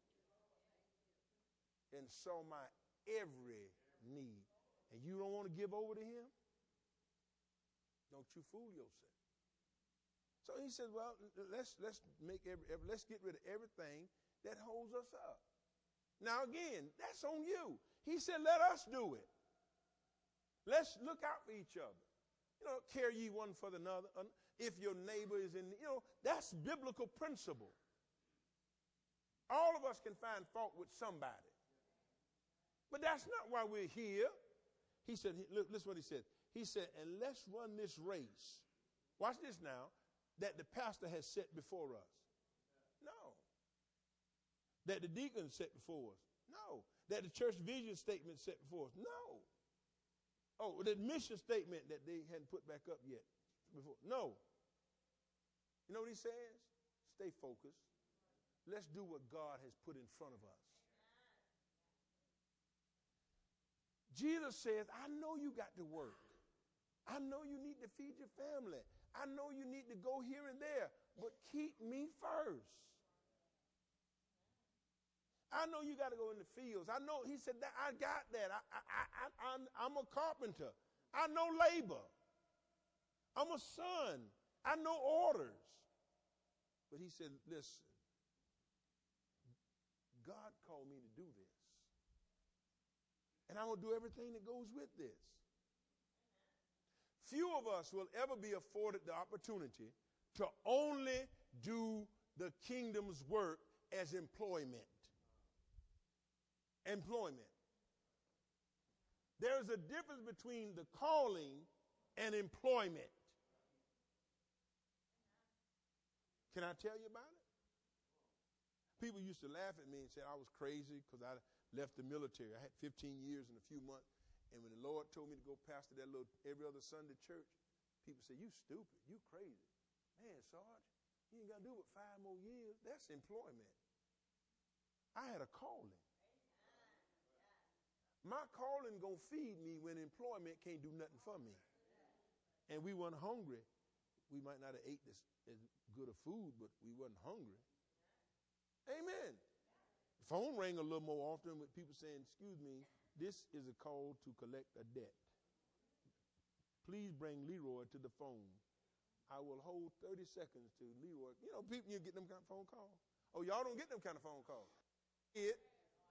and saw my every need. And you don't want to give over to him? Don't you fool yourself. So he said, well, let's let's make every, every let's get rid of everything that holds us up. Now again, that's on you. He said, let us do it. Let's look out for each other. You know, care ye one for the other. If your neighbor is in, you know, that's biblical principle. All of us can find fault with somebody. But that's not why we're here. He said, listen what he said. He said, and let's run this race. Watch this now. That the pastor has set before us. No. That the deacon set before us. No. That the church vision statement set before us. No. Oh, the mission statement that they hadn't put back up yet before. No. You know what he says? Stay focused. Let's do what God has put in front of us. Jesus says, I know you got to work. I know you need to feed your family. I know you need to go here and there, but keep me first. I know you got to go in the fields. I know, he said, that I got that. I, I, I, I'm, I'm a carpenter. I know labor. I'm a son. I know orders. But he said, listen, God called me to do this. And I'm going to do everything that goes with this. Few of us will ever be afforded the opportunity to only do the kingdom's work as employment. Employment. There's a difference between the calling and employment. Can I tell you about it? People used to laugh at me and say I was crazy because I left the military. I had fifteen years and a few months. And when the Lord told me to go pastor that little every other Sunday church, people say, you stupid, you crazy. Man, Sarge, you ain't got to do it five more years. That's employment. I had a calling. My calling going to feed me when employment can't do nothing for me. And we weren't hungry. We might not have ate this as good of food, but we wasn't hungry. Amen. The phone rang a little more often with people saying, excuse me, this is a call to collect a debt. Please bring Leroy to the phone. I will hold thirty seconds to Leroy. You know, people, you get them kind of phone calls. Oh, y'all don't get them kind of phone calls. It.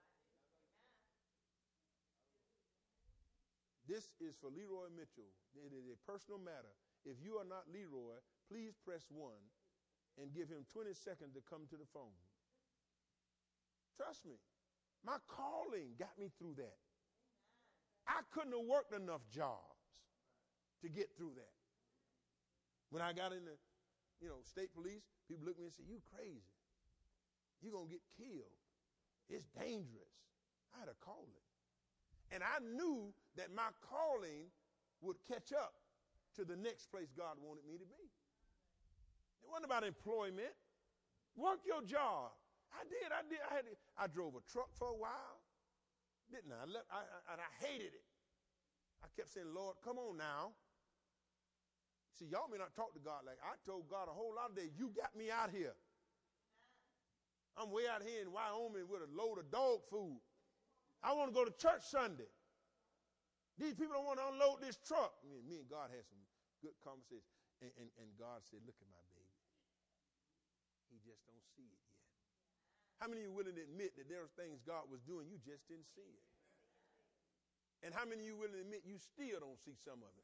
This is for Leroy Mitchell. It is a personal matter. If you are not Leroy, please press one and give him twenty seconds to come to the phone. Trust me. My calling got me through that. I couldn't have worked enough jobs to get through that. When I got in the, you know, state police, people look at me and say, you crazy. You're going to get killed. It's dangerous. I had a calling. And I knew that my calling would catch up to the next place God wanted me to be. It wasn't about employment. Work your job. I did. I did. I had. To, I drove a truck for a while, didn't I? I, left, I, I? And I hated it. I kept saying, Lord, come on now. See, y'all may not talk to God like I told God a whole lot of days. You got me out here. I'm way out here in Wyoming with a load of dog food. I want to go to church Sunday. These people don't want to unload this truck. Me, me and God had some good conversations. And, and, and God said, look at my baby. He just don't see it yet. How many of you willing to admit that there are things God was doing, you just didn't see it? And how many of you willing to admit you still don't see some of it?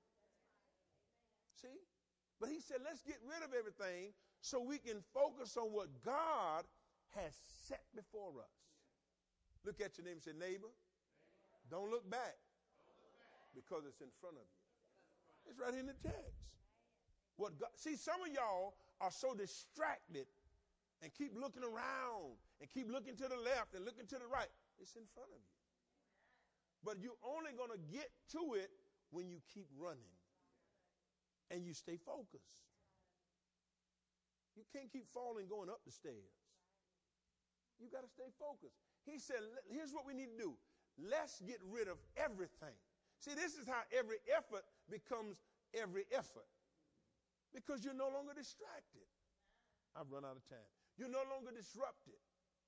See? But he said, let's get rid of everything so we can focus on what God has set before us. Look at your neighbor and say, neighbor, don't look back because it's in front of you. It's right in the text. What God, see, some of y'all are so distracted and keep looking around and keep looking to the left and looking to the right. It's in front of you. But you're only going to get to it when you keep running and you stay focused. You can't keep falling going up the stairs. You got to stay focused. He said, here's what we need to do. Let's get rid of everything. See, this is how every effort becomes every effort. Because you're no longer distracted. I've run out of time. You're no longer disrupted.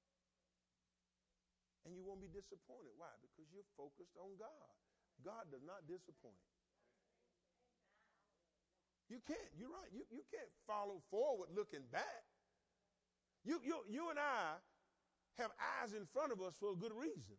And you won't be disappointed. Why? Because you're focused on God. God does not disappoint. You can't. You're right. You, you can't follow forward looking back. You, you, you and I have eyes in front of us for a good reason.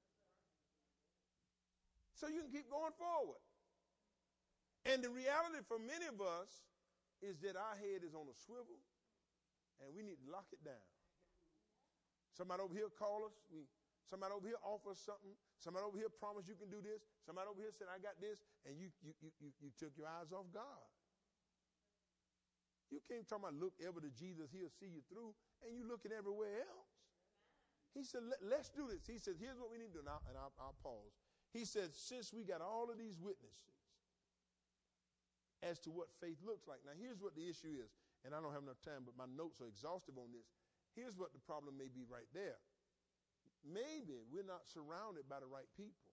So you can keep going forward. And the reality for many of us is that our head is on a swivel and we need to lock it down. Somebody over here call us. We, somebody over here offer us something. Somebody over here promised you can do this. Somebody over here said, I got this. And you, you, you, you, you took your eyes off God. You can't talk about look ever to Jesus, he'll see you through, and you looking everywhere else. He said, Let, let's do this. He said, here's what we need to do. And I'll, and I'll, I'll pause. He said, since we got all of these witnesses as to what faith looks like. Now, here's what the issue is. And I don't have enough time, but my notes are exhaustive on this. Here's what the problem may be right there. Maybe we're not surrounded by the right people.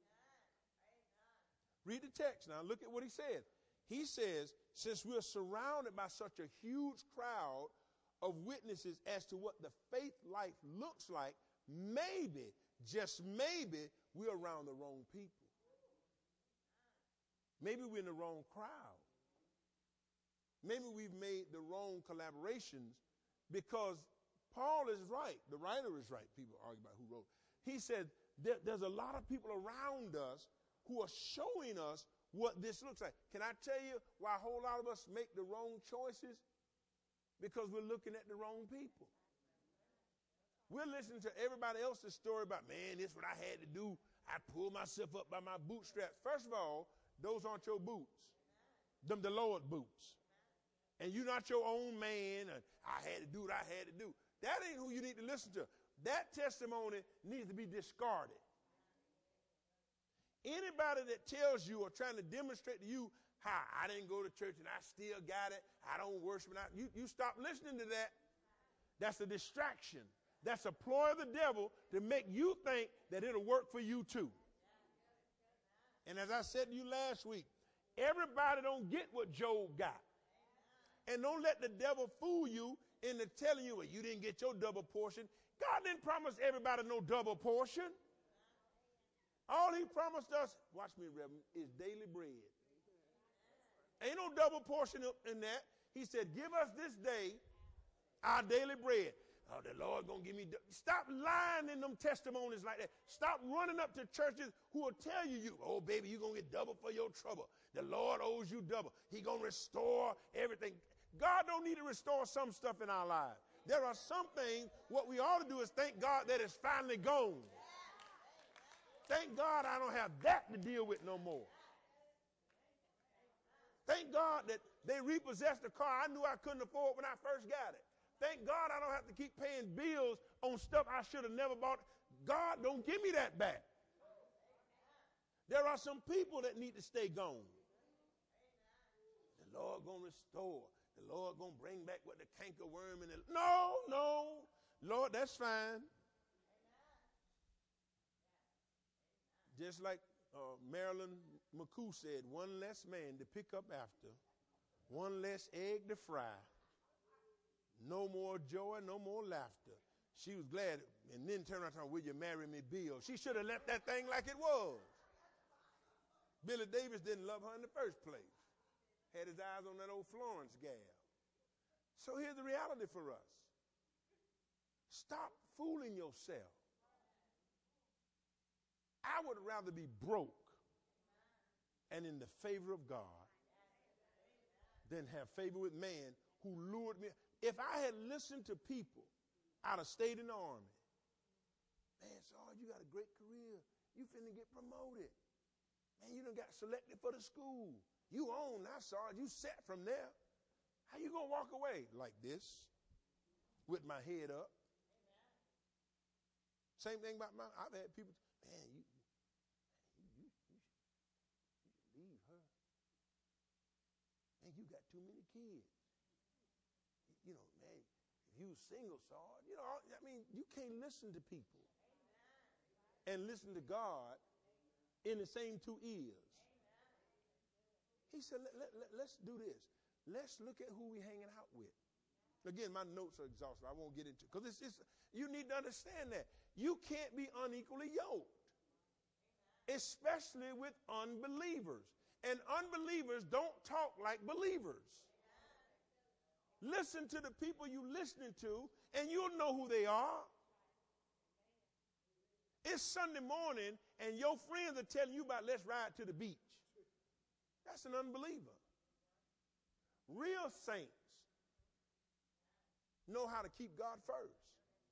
Read the text now. Look at what he said. He says, since we're surrounded by such a huge crowd of witnesses as to what the faith life looks like, maybe, just maybe, we're around the wrong people. Maybe we're in the wrong crowd. Maybe we've made the wrong collaborations because Paul is right. The writer is right. People argue about who wrote. He said there, there's a lot of people around us who are showing us what this looks like. Can I tell you why a whole lot of us make the wrong choices? Because we're looking at the wrong people. We're listening to everybody else's story about, man, this is what I had to do. I pulled myself up by my bootstraps. First of all, those aren't your boots. Them the Lord boots. And you're not your own man. And I had to do what I had to do. That ain't who you need to listen to. That testimony needs to be discarded. Anybody that tells you or trying to demonstrate to you how I didn't go to church and I still got it, I don't worship, and I, you, you stop listening to that. That's a distraction. That's a ploy of the devil to make you think that it'll work for you too. And as I said to you last week, everybody don't get what Job got. And don't let the devil fool you into telling you, well, you didn't get your double portion. God didn't promise everybody no double portion. All he promised us, watch me, Reverend, is daily bread. Ain't no double portion in that. He said, give us this day our daily bread. Oh, the Lord going to give me. Stop lying in them testimonies like that. Stop running up to churches who will tell you, you, oh, baby, you're going to get double for your trouble. The Lord owes you double. He going to restore everything. God don't need to restore some stuff in our lives. There are some things, what we ought to do is thank God that it's finally gone. Thank God I don't have that to deal with no more. Thank God that they repossessed the car I knew I couldn't afford when I first got it. Thank God I don't have to keep paying bills on stuff I should have never bought. God, don't give me that back. are some people that need to stay gone. The Lord going to restore. The Lord going to bring back what the canker worm and the, no, no. Lord, that's fine. Just like uh, Marilyn McCoo said, one less man to pick up after, one less egg to fry, no more joy, no more laughter. She was glad, and then turned around and said, will you marry me, Bill? She should have left that thing like it was. Billy Davis didn't love her in the first place. Had his eyes on that old Florence gal. So here's the reality for us. Stop fooling yourself. I would rather be broke and in the favor of God than have favor with man who lured me. If I had listened to people out of state in the army, man, Sarge, you got a great career. You finna get promoted. Man, you done got selected for the school. You own now, Sarge. You set from there. How you gonna walk away? Like this, with my head up. Amen. Same thing about my, I've had people, man, you, you, you, you, you should leave her. Man, you got too many kids. You know, man, if you single, Sarge, you know, I mean, you can't listen to people. Amen. And listen to God in the same two ears. Amen. He said, let, let, let, let's do this. Let's look at who we're hanging out with. Again, my notes are exhausted. I won't get into it. Because it's, it's, you need to understand that. You can't be unequally yoked. Amen. Especially with unbelievers. And unbelievers don't talk like believers. Amen. Listen to the people you're listening to, and you'll know who they are. It's Sunday morning, and your friends are telling you about let's ride to the beach. That's an unbeliever. Real saints know how to keep God first.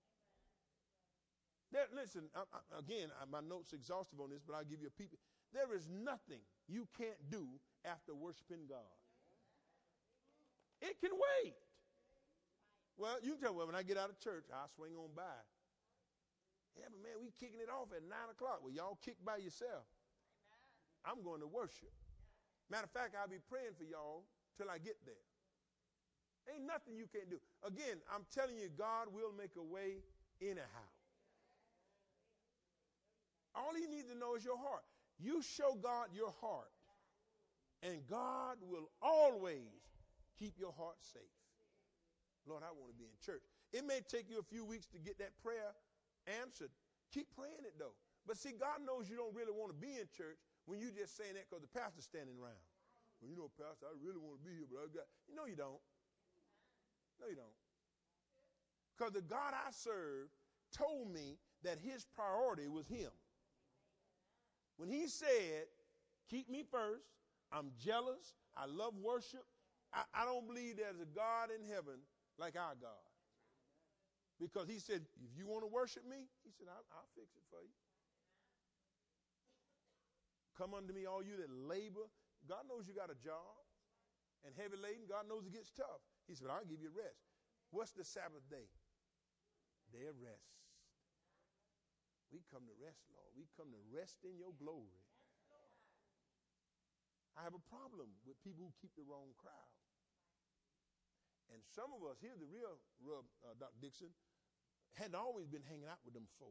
There, listen, I, I, again, I, my notes are exhaustive on this, but I'll give you a peep. There is nothing you can't do after worshiping God. It can wait. Well, you can tell, well, when I get out of church, I'll swing on by. Yeah, but man, we kicking it off at nine o'clock. Well, y'all kick by yourself. I'm going to worship. Matter of fact, I'll be praying for y'all till I get there. Ain't nothing you can't do. Again, I'm telling you, God will make a way anyhow. All he needs to know is your heart. You show God your heart, and God will always keep your heart safe. Lord, I want to be in church. It may take you a few weeks to get that prayer answered. Keep praying it, though. But see, God knows you don't really want to be in church when you're just saying that because the pastor's standing around. Well, you know, Pastor, I really want to be here, but I got, you know you don't. No, you don't. Because the God I serve told me that his priority was him. When he said, keep me first, I'm jealous, I love worship, I, I don't believe there's a God in heaven like our God. Because he said, if you want to worship me, he said, I'll, I'll fix it for you. Come unto me, all you that labor. God knows you got a job and heavy laden. God knows it gets tough. He said, I'll give you rest. What's the Sabbath day? Day of rest. We come to rest, Lord. We come to rest in your glory. I have a problem with people who keep the wrong crowd. And some of us, here's the real rub, uh, Doctor Dixon, hadn't always been hanging out with them folk.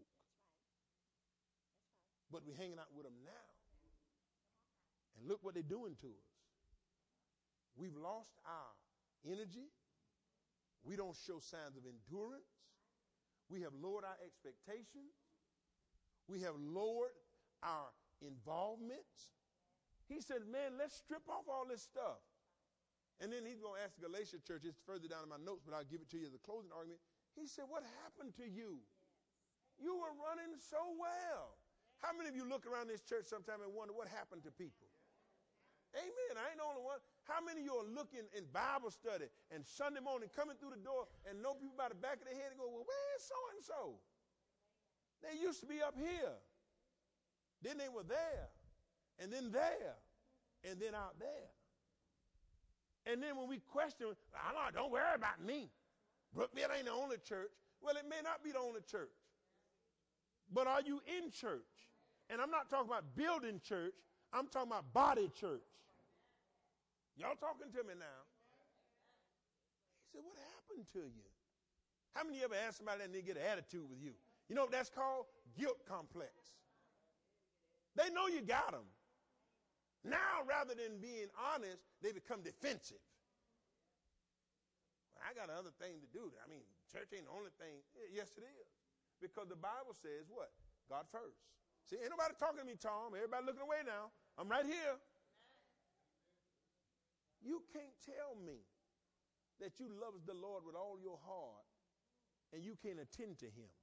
But we're hanging out with them now. And look what they're doing to us. We've lost our energy. We don't show signs of endurance. We have lowered our expectations. We have lowered our involvements. He said, man, let's strip off all this stuff. And then he's going to ask the Galatia church, it's further down in my notes, but I'll give it to you as a closing argument. He said, what happened to you? You were running so well. How many of you look around this church sometime and wonder what happened to people? Amen. I ain't the only one. How many of you are looking in Bible study and Sunday morning coming through the door and know people by the back of their head and go, well, where's so-and-so? They used to be up here. Then they were there. And then there. And then out there. And then when we question, oh, don't worry about me. Brookville ain't the only church. Well, it may not be the only church. But are you in church? And I'm not talking about building church. I'm talking about body church. Y'all talking to me now? He said, what happened to you? How many of you ever asked somebody that they get an attitude with you? You know what that's called? Guilt complex. They know you got them. Now, rather than being honest, they become defensive. I got another thing to do. I mean, church ain't the only thing. Yes, it is. Because the Bible says what? God first. See, ain't nobody talking to me, Tom. Everybody looking away now. I'm right here. You can't tell me that you love the Lord with all your heart and you can't attend to him.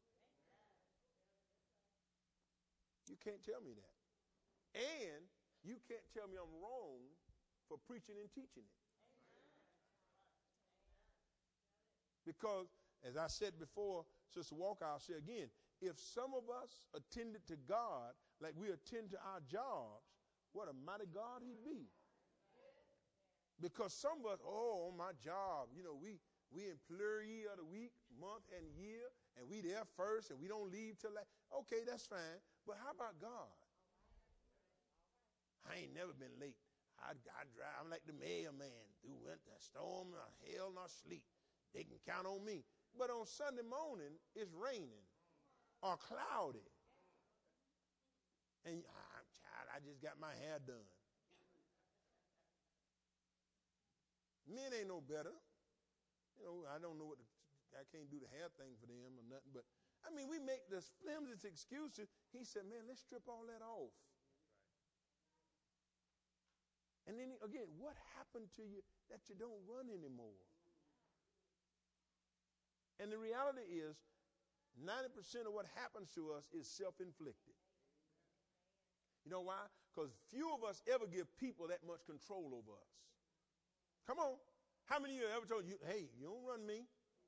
You can't tell me that. And you can't tell me I'm wrong for preaching and teaching it. Because, as I said before, Sister Walker, I'll say again, if some of us attended to God like we attend to our jobs, what a mighty God he'd be. Because some of us, oh, on my job, you know, we we employee of the week, month, and year, and we there first, and we don't leave till that. Okay, that's fine. But how about God? I ain't never been late. I, I drive. I'm like the mailman through winter, storm, or hail, nor sleet. They can count on me. But on Sunday morning, it's raining or cloudy. And I'm child, I just got my hair done. Men ain't no better. You know, I don't know what the, I can't do the hair thing for them or nothing. But I mean, we make the flimsiest excuses. He said, man, let's strip all that off. And then again, what happened to you that you don't run anymore? And the reality is, ninety percent of what happens to us is self-inflicted. You know why? Because few of us ever give people that much control over us. Come on. How many of you ever told you, hey, you don't run me?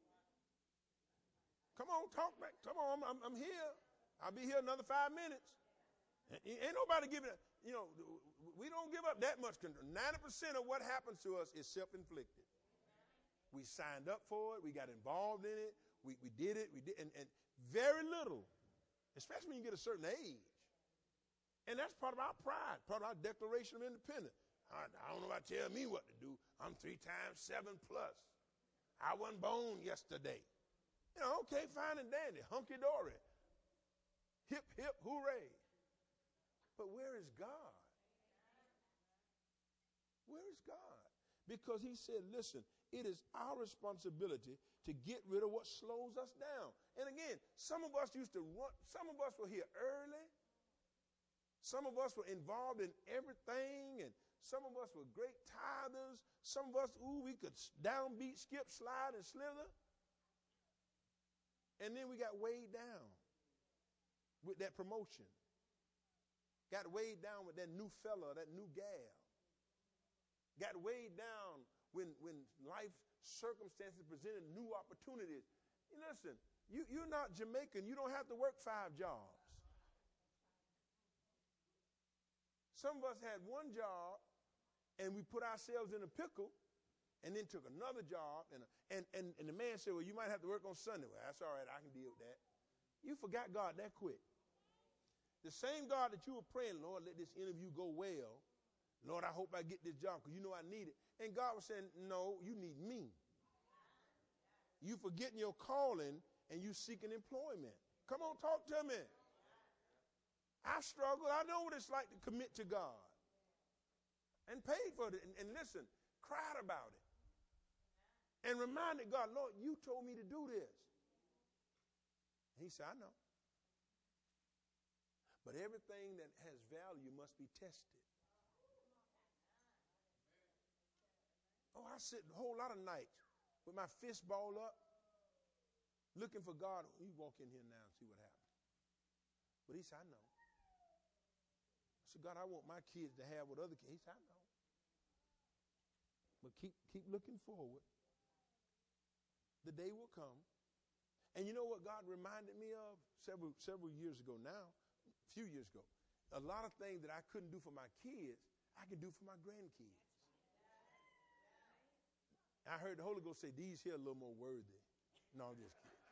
Come on, talk back. Come on, I'm, I'm, I'm here. I'll be here another five minutes. Ain't nobody giving it. You know, we don't give up that much control. ninety percent of what happens to us is self-inflicted. We signed up for it. We got involved in it. We, we did it. We did, and, and very little, especially when you get a certain age. And that's part of our pride, part of our Declaration of Independence. I, I don't know about tell me what to do. I'm three times seven plus. I wasn't born yesterday. You know, okay, fine and dandy, hunky-dory. Hip, hip, hooray. But where is God? Where is God? Because he said, listen, it is our responsibility to get rid of what slows us down. And again, some of us used to run, some of us were here early. Some of us were involved in everything, and some of us were great tithers. Some of us, ooh, we could downbeat, skip, slide, and slither. And then we got weighed down with that promotion. Got weighed down with that new fella, that new gal. Got weighed down when, when life circumstances presented new opportunities. You listen, you, you're not Jamaican. You don't have to work five jobs. Some of us had one job, and we put ourselves in a pickle, and then took another job. And, and, and, and the man said, well, you might have to work on Sunday. Well, that's all right. I can deal with that. You forgot God that quick. The same God that you were praying, Lord, let this interview go well. Lord, I hope I get this job because you know I need it. And God was saying, no, you need me. You forgetting your calling and you seeking employment. Come on, talk to me. I struggled. I know what it's like to commit to God. And paid for it. And, and listen, cried about it. And reminded God, Lord, you told me to do this. And he said, I know. But everything that has value must be tested. Oh, I sit a whole lot of nights with my fist balled up, looking for God. You walk in here now and see what happens. But he said, I know. I said, God, I want my kids to have what other kids. He said, I know. But keep keep looking forward. The day will come. And you know what God reminded me of several several years ago now, a few years ago. A lot of things that I couldn't do for my kids, I can do for my grandkids. I heard the Holy Ghost say, these here are a little more worthy. No, I'm just kidding.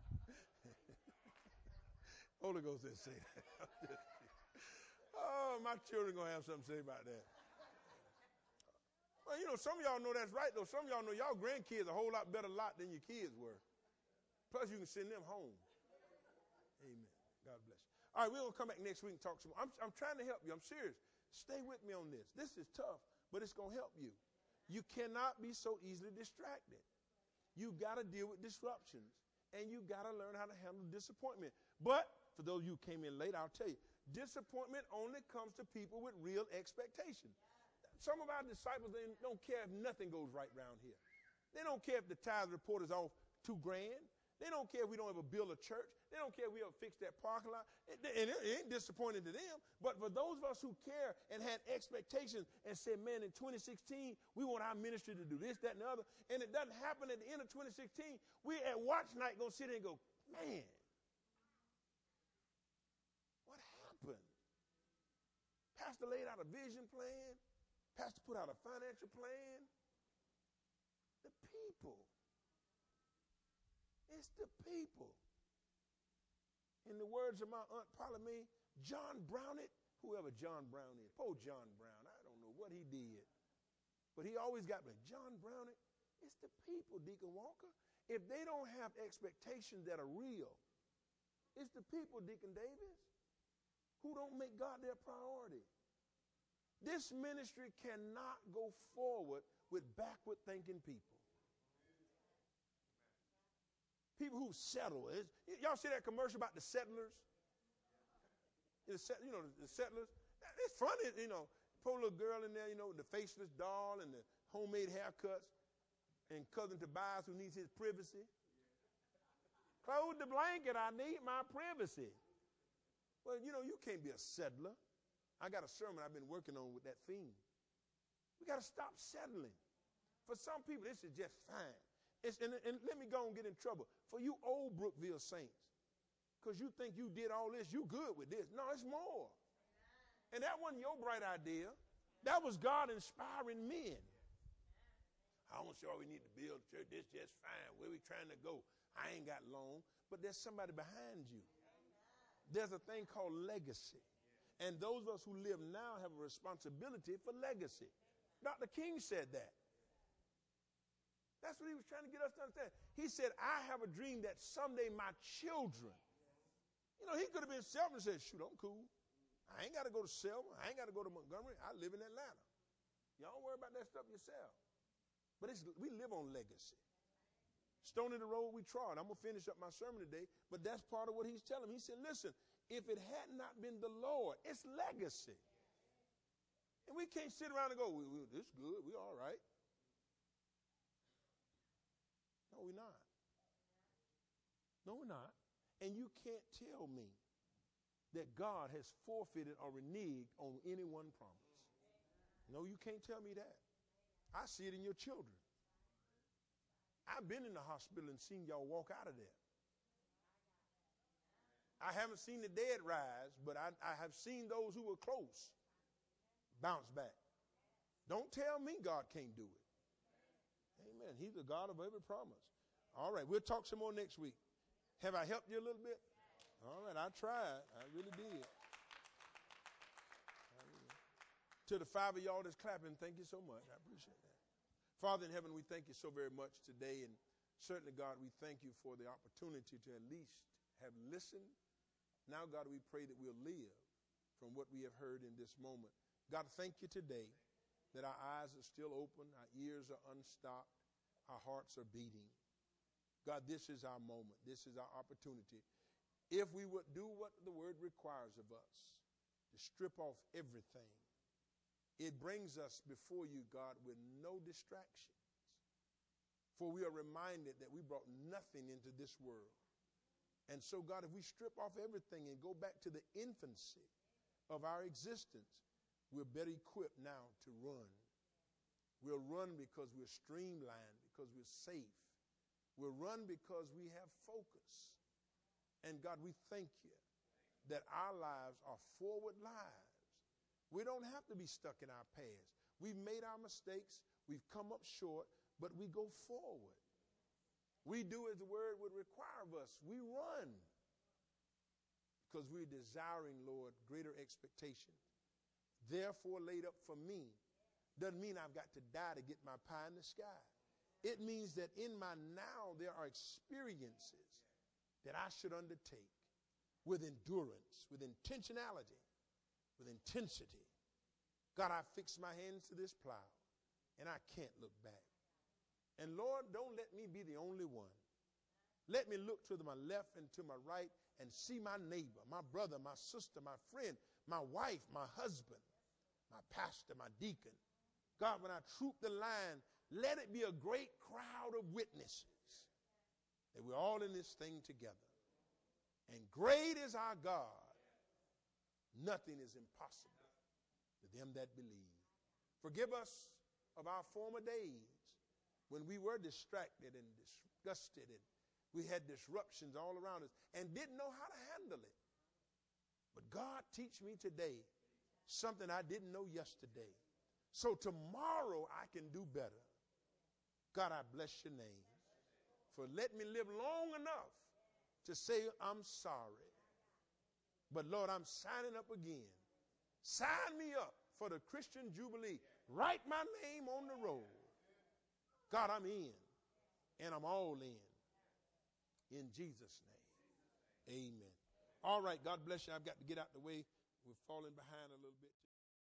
Holy Ghost didn't say that. Oh, my my children going to have something to say about that. Well, you know, some of y'all know that's right, though. Some of y'all know y'all grandkids a whole lot better lot than your kids were. Plus, you can send them home. Amen. God bless you. All right, we're going to come back next week and talk some more. I'm, I'm trying to help you. I'm serious. Stay with me on this. This is tough, but it's going to help you. You cannot be so easily distracted. You got to deal with disruptions, and you got to learn how to handle disappointment. But for those of you who came in late, I'll tell you, disappointment only comes to people with real expectation. Some of our disciples, they don't care if nothing goes right around here. They don't care if the tithe report is off two grand. They don't care if we don't ever build a church. They don't care if we ever fix that parking lot. And it ain't disappointing to them. But for those of us who care and had expectations and said, man, in twenty sixteen, we want our ministry to do this, that, and the other. And it doesn't happen at the end of twenty sixteen. We at watch night going to sit there and go, man, what happened? Pastor laid out a vision plan. Pastor put out a financial plan. The people. It's the people. In the words of my Aunt Palomé, John Brown it, whoever John Brown is. Poor John Brown. I don't know what he did. But he always got me. John Brown it. It's the people, Deacon Walker. If they don't have expectations that are real, it's the people, Deacon Davis, who don't make God their priority. This ministry cannot go forward with backward thinking people. People who settle. It's, y'all see that commercial about the settlers? It's, you know, the settlers. It's funny, you know, poor little girl in there, you know, the faceless doll and the homemade haircuts and cousin Tobias who needs his privacy. Close the blanket, I need my privacy. Well, you know, you can't be a settler. I got a sermon I've been working on with that theme. We got to stop settling. For some people, this is just fine. It's, and, and let me go and get in trouble. For you old Brookville saints, because you think you did all this, you good with this. No, it's more. And that wasn't your bright idea. That was God inspiring men. I'm sure we need to build a church. This just fine. Where we trying to go? I ain't got long. But there's somebody behind you. There's a thing called legacy. And those of us who live now have a responsibility for legacy. Doctor King said that. That's what he was trying to get us to understand. He said, I have a dream that someday my children, you know, he could have been selfish and said, shoot, I'm cool. I ain't got to go to Selma. I ain't got to go to Montgomery. I live in Atlanta. Y'all don't worry about that stuff yourself. But it's, we live on legacy. Stone in the road we trod. I'm going to finish up my sermon today, but that's part of what he's telling me. He said, listen, if it had not been the Lord, it's legacy. And we can't sit around and go, we, we, this is good. We all right. No, we're not. No, we're not. And you can't tell me that God has forfeited or reneged on any one promise. No, you can't tell me that. I see it in your children. I've been in the hospital and seen y'all walk out of there. I haven't seen the dead rise, but I, I have seen those who were close bounce back. Don't tell me God can't do it. Amen. He's the God of every promise. All right, we'll talk some more next week. Have I helped you a little bit? All right, I tried. I really did. To the five of y'all that's clapping, thank you so much. I appreciate that. Father in heaven, we thank you so very much today. And certainly, God, we thank you for the opportunity to at least have listened. Now, God, we pray that we'll live from what we have heard in this moment. God, thank you today that our eyes are still open, our ears are unstopped, our hearts are beating. God, this is our moment. This is our opportunity. If we would do what the word requires of us, to strip off everything, it brings us before you, God, with no distractions. For we are reminded that we brought nothing into this world. And so, God, if we strip off everything and go back to the infancy of our existence, we're better equipped now to run. We'll run because we're streamlined, because we're safe. We'll run because we have focus. And God, we thank you that our lives are forward lives. We don't have to be stuck in our past. We've made our mistakes. We've come up short, but we go forward. We do as the word would require of us. We run because we're desiring, Lord, greater expectation therefore laid up for me, doesn't mean I've got to die to get my pie in the sky. It means that in my now there are experiences that I should undertake with endurance, with intentionality, with intensity. God, I fix my hands to this plow, and I can't look back. And Lord, don't let me be the only one. Let me look to my left and to my right and see my neighbor, my brother, my sister, my friend, my wife, my husband, my pastor, my deacon. God, when I troop the line, let it be a great crowd of witnesses that we're all in this thing together. And great is our God. Nothing is impossible to them that believe. Forgive us of our former days when we were distracted and disgusted and we had disruptions all around us and didn't know how to handle it. But God, teach me today something I didn't know yesterday, so tomorrow I can do better. God, I bless your name for let me live long enough to say I'm sorry. But Lord, I'm signing up again. Sign me up for the Christian Jubilee. Write my name on the roll. God, I'm in, and I'm all in. In Jesus' name, amen. All right, God bless you. I've got to get out the way. We're falling behind a little bit.